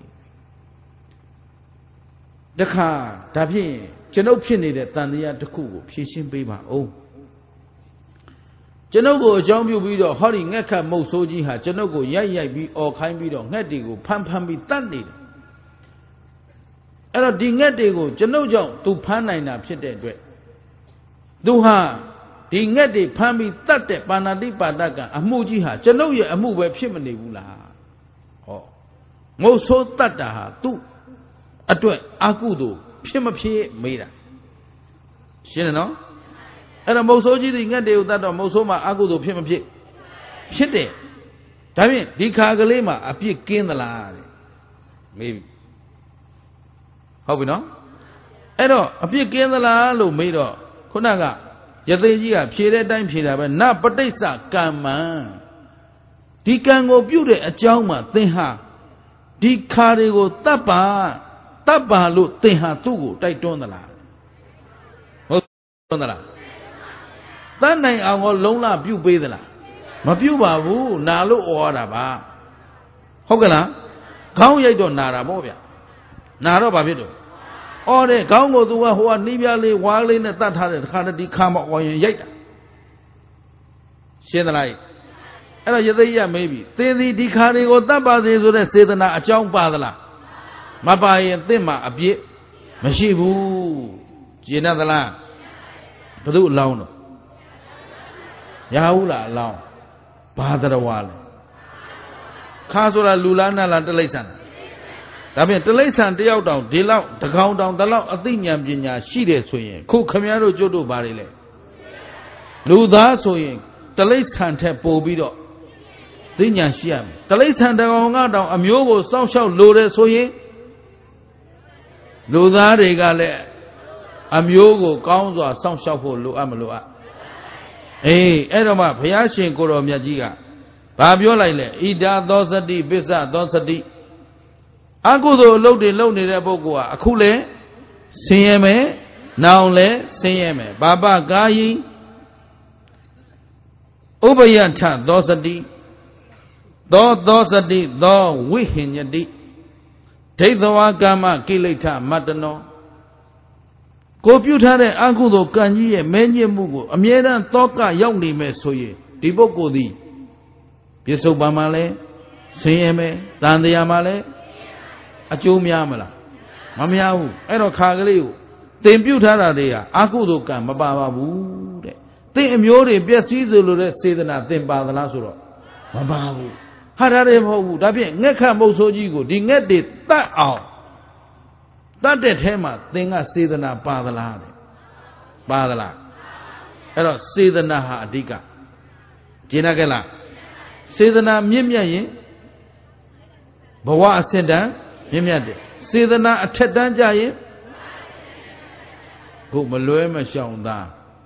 တခါဒါဖြင့်ကျွန်ုပ်ဖြစ်နေတဲ့တန်တရားတစ်ခုကိုဖြေရှင်းပေးပါဦးကျွန်ုပ်ကိုအကြောင်းပြုပြီးတော့ဟောဒီငှက်ခတ်မုတ်ဆိုးကြီးဟာကျွန်ုပ်ကိုရိုက်ပြီးអော်ခိုင်းပြီးတော့ငှက်တွေကိုဖမ်းပြီးတတ်နေတယ်အဲ့တော့ဒီငှက်တွေကိုကျွန်ုပ်ကြောင့်သူဖမ်းနိုင်တာဖြစ်တဲ့အတွက်သူဟာဒီငှက်တွေဖမ်းပြီးတတ်တဲ့ပါဏာတိပါဒကအမှုကြီးဟာကျွန်ုပ်ရဲ့အမှုပဲဖြစ်မနေဘူးလားဟောမုတ်ဆိုးတတ်တာဟာသူ့အတွက်အကုသို့ဖြစ်မဖြစ်မေးတာရှင်းတယ်နော်အဲ့တော့မုတ်ဆိုးကြီးဒီငှက်တွေကိုတတ်တော့မုတ်ဆိုးမှာအကုသို့ဖြစ်မဖြစ်ဖြစ်တယ်ဒါဖြင့်ဒီခါကလေးမှာအပြစ်ကင်းသလားတဲ့မေးပြီဟုတ်ပြီနော်အဲ့တော့အပြစ်ကင်းသလားလို့မေးတော့ခုနကယသိကြီးကဖြေတဲ့အတိုင်းဖြေတာပဲနပဋိစ္စကမ္မံဒီကံကိုပြုတဲ့အကြောင်းမှာသင်ဟာဒီခါတွေကိုတတ်ပါလို့သင်ဟာသူ့ကိုတိုက်တွန်းသလားဟုတ်တွန်းသလားတတ်နိုင်အောင်ကိုလုံးလပြုပေးသလားမပြုပါဘူးနာလို့ဩရတာပါဟုတ်ကဲ့လားခေါင်းရိုက်တော့နာတာပေါ့ဗျာနာတော့ဘာဖြစ်တော့ဩတဲ့ခေါင်းကိုသူကဟိုကနှီးပြားလေးဝါးလေးနဲ့တတ်ထားတဲ့တခါတည်းဒီခါမဩရင်ရိုက်တာရှင်းသလားအဲ့တော့ယသိရမေးပြီသင်သည်ဒီခါတွေကိုတတ်ပါစေဆိုတဲ့စေတနာအကြောင်းပါသလားမပါရင်သင်မှာအပြစ်မရှိဘူးကျင်တတ်သလားဘု து အလောင်းတော့ရဘူးလားအလောင်းဘာတရဝါလဲခါဆိုတာလူလားနတ်လားတလိ္ဆန်ဒါဖြင့်တလိ္ဆန်တယောက်တောင်ဒီလောက်တကောင်တောင်ဒီလောက်အသိဉာဏ်ပညာရှိတယ်ဆိုရင်ခုခမည်းတော်ကျွတ်တို့ဘာတွေလဲလူသားဆိုရင်တလိ္ဆန်ထက်ပိုပြီးတော့သိဉာဏ်ရှိရမယ်တလိ္ဆန်တကောင်ကတောင်အမျိုးကိုစောင့်ရှောက်လိုတယ်ဆိုရင်လူသားတွေကလည်းအမျိုးကိုကောင်းစွာစောင့်ရှောက်ဖို့လိုအပ်မလိုအပ်အေးအဲ့တော့မှဘုရားရှင်ကိုတော်မြတ်ကြီးကဘာပြောလိုက်လဲဣဒာသောစတိပစ္စသောစတိအကုသိုလ်အလုပ်တွေလုပ်နေတဲ့ပုဂ္ဂိုလ်ကအခုလဲဆင်းရဲမယ်နောင်လဲဆင်းရဲမယ်ဘာပကာယီဥပယထသောစတိသောစတိသောဝိဟိညတိဒိဋ္ဌဝါကာမကိလေသာမတ္တနောကိုပြုထားတဲ့အကုသိုလ်ကံကြီးရဲ့မဲညစ်မှုကိုအမြဲတမ်းသောကရောက်နေမယ်ဆိုရင်ဒီပုဂ္ဂိုလ်သည်ပြစ္ဆုတ်ပံမှာလဲဆင်းရဲမယ်တန်တရားမှာလဲအကျိုးများမလားမများဘူးအဲ့တော့ခါကလေးကိုသင်ပြုထားတာတွေဟာအကုသိုလ်ကံမပါပါဘူးတဲ့သင်အမျိုးတွေပျက်စီးစေလိုတဲ့စေတနာသင်ပါသလားဆိုတော့မပါဘူးဟာဒါတွေမဟုတ်ဘူးဒါဖြင့်ငှက်ခတ်မုတ်ဆိုးကြီးကိုဒီငှက်တွေတတ်အောင်တတ်တဲ့ထဲမှာသင်ကစေတနာပါသလားတဲ့ပါသလားအဲ့တော့စေတနာဟာအဓိကကျင်နာကြလားစေတနာမြင့်မြတ်ရင်ဘဝအစစ်တန်းမြင့်မြတ်တယ်စေတနာအထက်တန်းကြရင်ကိုမလွဲမရှောင်သာ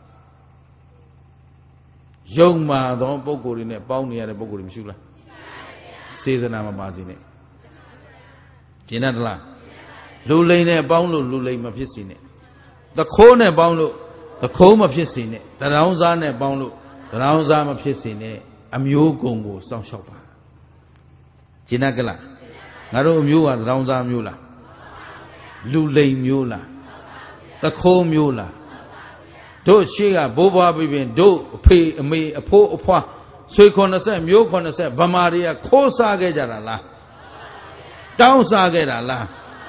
ယုံမာသောပုဂ္ဂိုလ်တွေနဲ့ပေါင်းနေရတဲ့ပုဂ္ဂိုလ်တွေမရှိဘူးလားစေတနာမပါစေနဲ့ကျင်တတ်လားလူလိမ်နဲ့ပေါင်းလို့လူလိမ်မဖြစ်စေနဲ့တခိုးနဲ့ပေါင်းလို့တခိုးမဖြစ်စေနဲ့တရောင်းစားနဲ့ပေါင်းလို့တရောင်းစားမဖြစ်စေနဲ့အမျိုးကုန်ကိုစောင့်ရှောက်ပါကျင်တတ်ကလားငါတို့အမျိုးကတရောင်းစားမျိုးလားလူလိမ်မျိုးလားတခိုးမျိုးလားတို့ရှေ့ကဘိုးဘွားပြင်းတို့အဖေအမေအဖိုးအဖွားဆွေ80မျိုး80ဗမာတွေကခိုးစားခဲ့ကြတာလားတောင်းစားခဲ့တာလား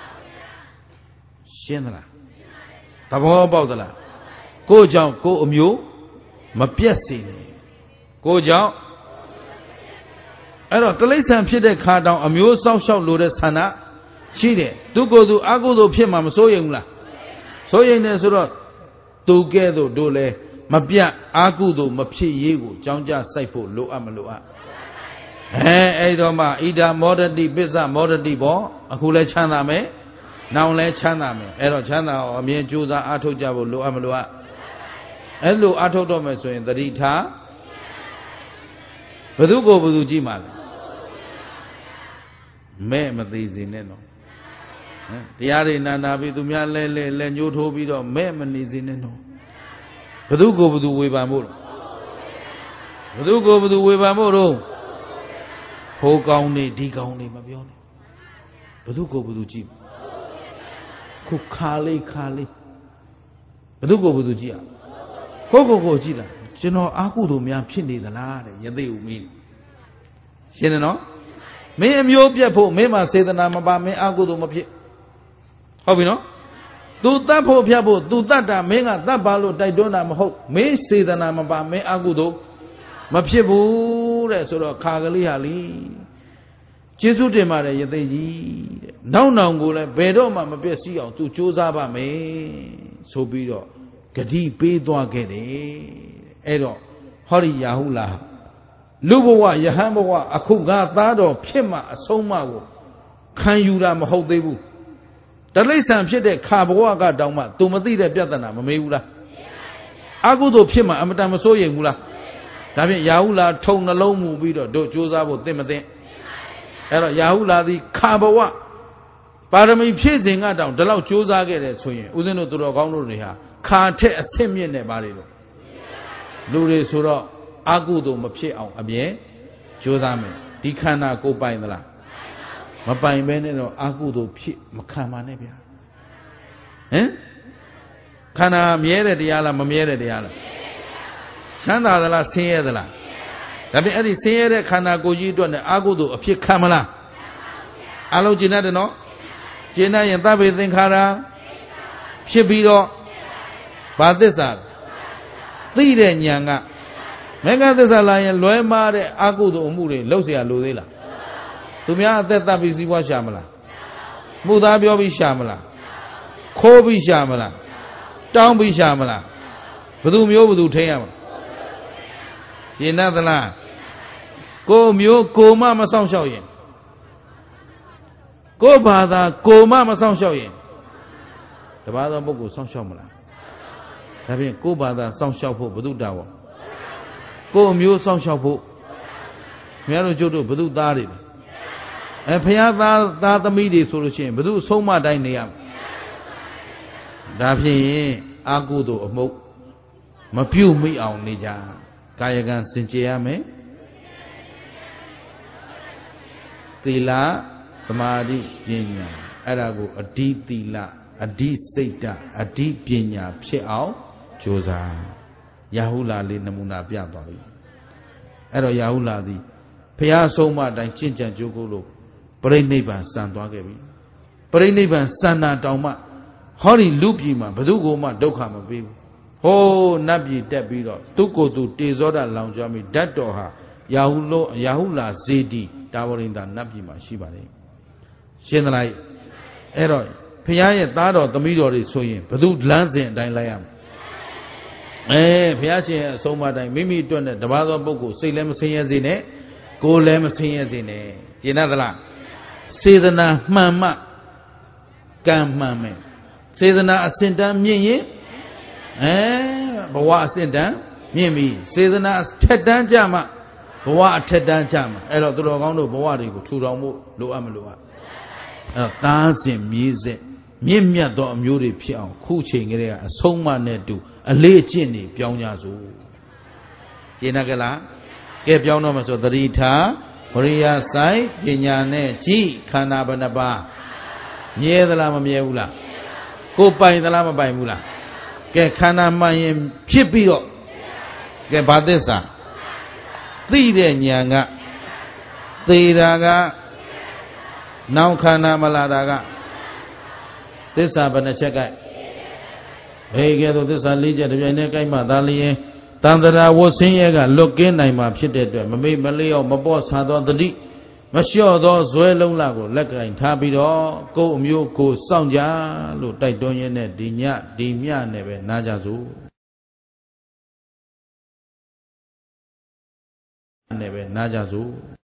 ရှင်းသလားသဘောပေါက်သလားကိုကြောင့်ကိုအမျိုးမပြတ်စေနဲ့ကိုကြောင့်အဲ့တော့တလိ္ဆန်ဖြစ်တဲ့ခါတောင်အမျိုးစောင့်ရှောက်လို့တဲ့ဆန္ဒရှိတယ်သူကိုယ်သူအကုသိုလ်ဖြစ်မှာမစိုးရိမ်ဘူးလားစိုးရိမ်တယ်ဆိုတော့သူကဲ့သို့တို့လဲမပြတ်အာကုသို့မဖြစ်ရေးကိုကြောင်းကြစိုက်ဖို့လိုအပ်မလိုအပ်အဲ့တော့မှဣဒာမောဒတိပစ္စမောဒတိပေါ့အခုလဲချမ်းသာမယ်နောင်လဲချမ်းသာမယ်အဲ့တော့ချမ်းသာအောင်အမြဲကြိုးစားအားထုတ်ကြဖို့လိုအပ်မလိုအပ်အဲ့လိုအားထုတ်တော့မယ်ဆိုရင်သတိထားသဘသူကိုဘသူကြည့်မှလဲမဲ့မသိစေနဲ့တော့တရားတွေနာပြီးသူများလဲညှိုးထိုးပြီးတော့မဲ့မနေစေနဲ့တော့ဘသူကိုဘသူဝေဖန်ဖို့ဘသူကိုဘသူဝေဖန်ဖို့တော့ဟိုကောင်းနေဒီကောင်းနေမပြောနဲ့ဘသူကိုဘသူကြည့်ခုခါလေးဘသူကိုဘသူကြည့်ရကိုကြည့်လားကျွန်တော်အာကုသို့များဖြစ်နေသလားတဲ့ယသိဦးမင်းရှင်းတယ်နော်မင်းအမျိုးပြတ်ဖို့မင်းမှာစေတနာမပါမင်းအာကုသို့မဖြစ်ဟုတ်ပြီနော်သူတတ်ဖို့ဖြတ်ဖို့သူတတ်တာမင်းကတတ်ပါလို့တိုက်တွန်းတာမဟုတ်မင်းစေတနာမပါမင်းအာကုသို့မဖြစ်ဘူးတဲ့ဆိုတော့ခါကလေးဟာလीကျေးဇူးတင်ပါတယ်ယသိကြီးတဲ့နောက်ကိုလည်းဘယ်တော့မှမပြည့်စည်အောင်သူစူးစမ်းပါမယ်ဆိုပြီးတော့ဂတိပေးသွားခဲ့တယ်အဲ့တော့ဟောဒီယာဟုလာလူဘဝယဟန်ဘဝအခုကသားတော်ဖြစ်မှအဆုံးမကိုခံယူတာမဟုတ်သေးဘူးတလိษံဖြစ်တဲ့ခါဘဝကတောင်မှသူမသိတဲ့ပြဿနာမမေးဘူးလားအကုသို့ဖြစ်မှအမတန်မစိုးရိမ်ဘူးလားဒါဖြင့်ယာဟုလာထုံနှလုံးမူပြီးတော့တို့စူးစမ်းဖို့သင့်မသင့်အဲ့တော့ယာဟုလာသည်ခါဘဝပါရမီဖြည့်စဉ်ကတောင်ဒီလောက်စူးစမ်းခဲ့တယ်ဆိုရင်ဦးဇင်းတို့သူတော်ကောင်းတို့တွေဟာခါထက်အဆင့်မြင့်နေပါလေလို့လူတွေဆိုတော့အကုသို့မဖြစ်အောင်အမြဲကြိုးစားမယ်ဒီခန္ဓာကိုပိုင်သလားမပိုင်ဘဲနဲ့တော့အကုသို့ဖြစ်မခံပါနဲ့ဗျာဟင်ခန္ဓာမြဲတဲ့တရားလားမမြဲတဲ့တရားလားချမ်းသာသလားဆင်းရဲသလားဒါပြင်အဲ့ဒီဆင်းရဲတဲ့ခန္ဓာကိုယ်ကြီးအတွက်နဲ့အကုသို့အဖြစ်ခံမလားအလုံးကျင့်တတ်တယ်နော်ကျင့်တတ်ရင်သဗ္ဗေသင်္ခါရဖြစ်ပြီးတော့ဘာသစ္စာသိတဲ့ဉာဏ်ကမေဃသစ္စာလာရင်လွဲမှားတဲ့အကုသိုလ်အမှုတွေလုပ်เสียလိုသေးလားသူများအသက်တပ်ပြီးစီးပွားရှာမလားမှုသားပြောပြီးရှာမလားခိုးပြီးရှာမလားတောင်းပြီးရှာမလားဘယ်သူမျိုးဘယ်သူထိန်းရမလဲရှင်းသလားကိုမျိုးကိုမမဆောင်ရှောက်ရင်ကိုဘာသာကိုမမဆောင်ရှောက်ရင်တပါးသောပုဂ္ဂိုလ်ဆောင်ရှောက်မလားဒါဖြင့်ကိုဘာသာဆောင်ရှောက်ဖို့ဘု து တာဝကိုမျိုးဆောင်ရှောက်ဖို့မြတ်တို့ကျုပ်တို့ဘု து သားတွေဘုရားသားသမီးတွေဆိုလို့ရှိရင်ဘု து အဆုံးမတိုင်းနေရမယ်ဒါဖြင့်အာကုသို့အမှုမပြုတ်မိအောင်နေကြကာယကံစင်ကြယ်ရမယ်သီလသမာဓိပညာအဲ့ဒါကိုအဓိသီလအဓိစိတ်ဓာတ်အဓိပညာဖြစ်အောင်ကြိုးစားယာဟုလာလေးနမူနာပြသွားပြီအဲ့တော့ယာဟုလာသည်ဘုရားဆုံးမအတိုင်းကျင့်ကြံကြိုးကိုလို့ပရိနိဗ္ဗာန်စံသွားခဲ့ပြီပရိနိဗ္ဗာန်စံနာတောင်မှဟောဒီလူပြည်မှာဘယ်သူကိုမှဒုက္ခမပေးဘူးဟိုးနတ်ပြည်တက်ပြီးတော့သူကိုယ်သူတေဇောဒလောင်ကျွမ်းပြီးဓာတ်တော်ဟာယာဟုလာဇေတီတာဝရိန္ဒနတ်ပြည်မှာရှိပါတယ်ရှင်းသလားအဲ့တော့ဘုရားရဲ့သားတော်သမီးတော်တွေဆိုရင်ဘသူလမ်းစဉ်အတိုင်းလိုက်ရမယ်ဘုရားရှင်ရဲ့အဆုံးအမတိုင်းမိမိအတွက်နဲ့တပါးသောပုဂ္ဂိုလ်စိတ်လည်းမဆင်းရဲစေနဲ့ကိုယ်လည်းမဆင်းရဲစေနဲ့ရှင်းသလားစေတနာမှန်မှကံမှန်မယ်စေတနာအစဉ်တန်းမြင့်ရင်ဘဝအစဉ်တန်းမြင့်ပြီစေတနာထက်တန်းကြမှဘဝအထက်တန်းကြမှအဲ့တော့သူတော်ကောင်းတို့ဘဝတွေကိုထူထောင်ဖို့လိုအပ်မလို့အဲ့တော့သားစဉ်မြေးဆက်မြင့်မြတ်သောအမျိုးတွေဖြစ်အောင်ခုချိန်ကလေးကအဆုံးအမနဲ့တူအလေးအကျင့်တွေပြောင်းကြစို့ရှင်းကလားကဲပြောင်းတော့မဆိုသတိထားဝရိယဆိုင်ပညာနဲ့ကြည်ခန္ဓာဘယ်နှပါမြဲသလားမမြဲဘူးလားကိုပိုင်သလားမပိုင်ဘူးလားကဲခန္ဓာမှန်ရင်ဖြစ်ပြီးတော့ကဲဘာသစ္စာသိတဲ့ဉာဏ်ကသေတာကနောက်ခန္ဓာမလာတာကသစ္စာဘယ်နှချက်ကဲကဲတော့သစ္စာ၄ချက်တပြိုင်တည်းကိုက်မှသာလျင်တန်တရာဝဆင်းရဲကလွတ်ကင်းနိုင်မှာဖြစ်တဲ့အတွက်မမေ့မလျော့မပေါ့ဆာသောတတိမလျှော့သောဇွဲလုံးလာကိုလက်ကင်ထားပြီးတော့ကိုယ်အမျိုးကိုစောင့်ကြလို့တိုက်တွန်းရင်းနဲ့ဒီညဒီမြနဲ့ပဲနားကြစို့နဲ့ပဲနားကြစို့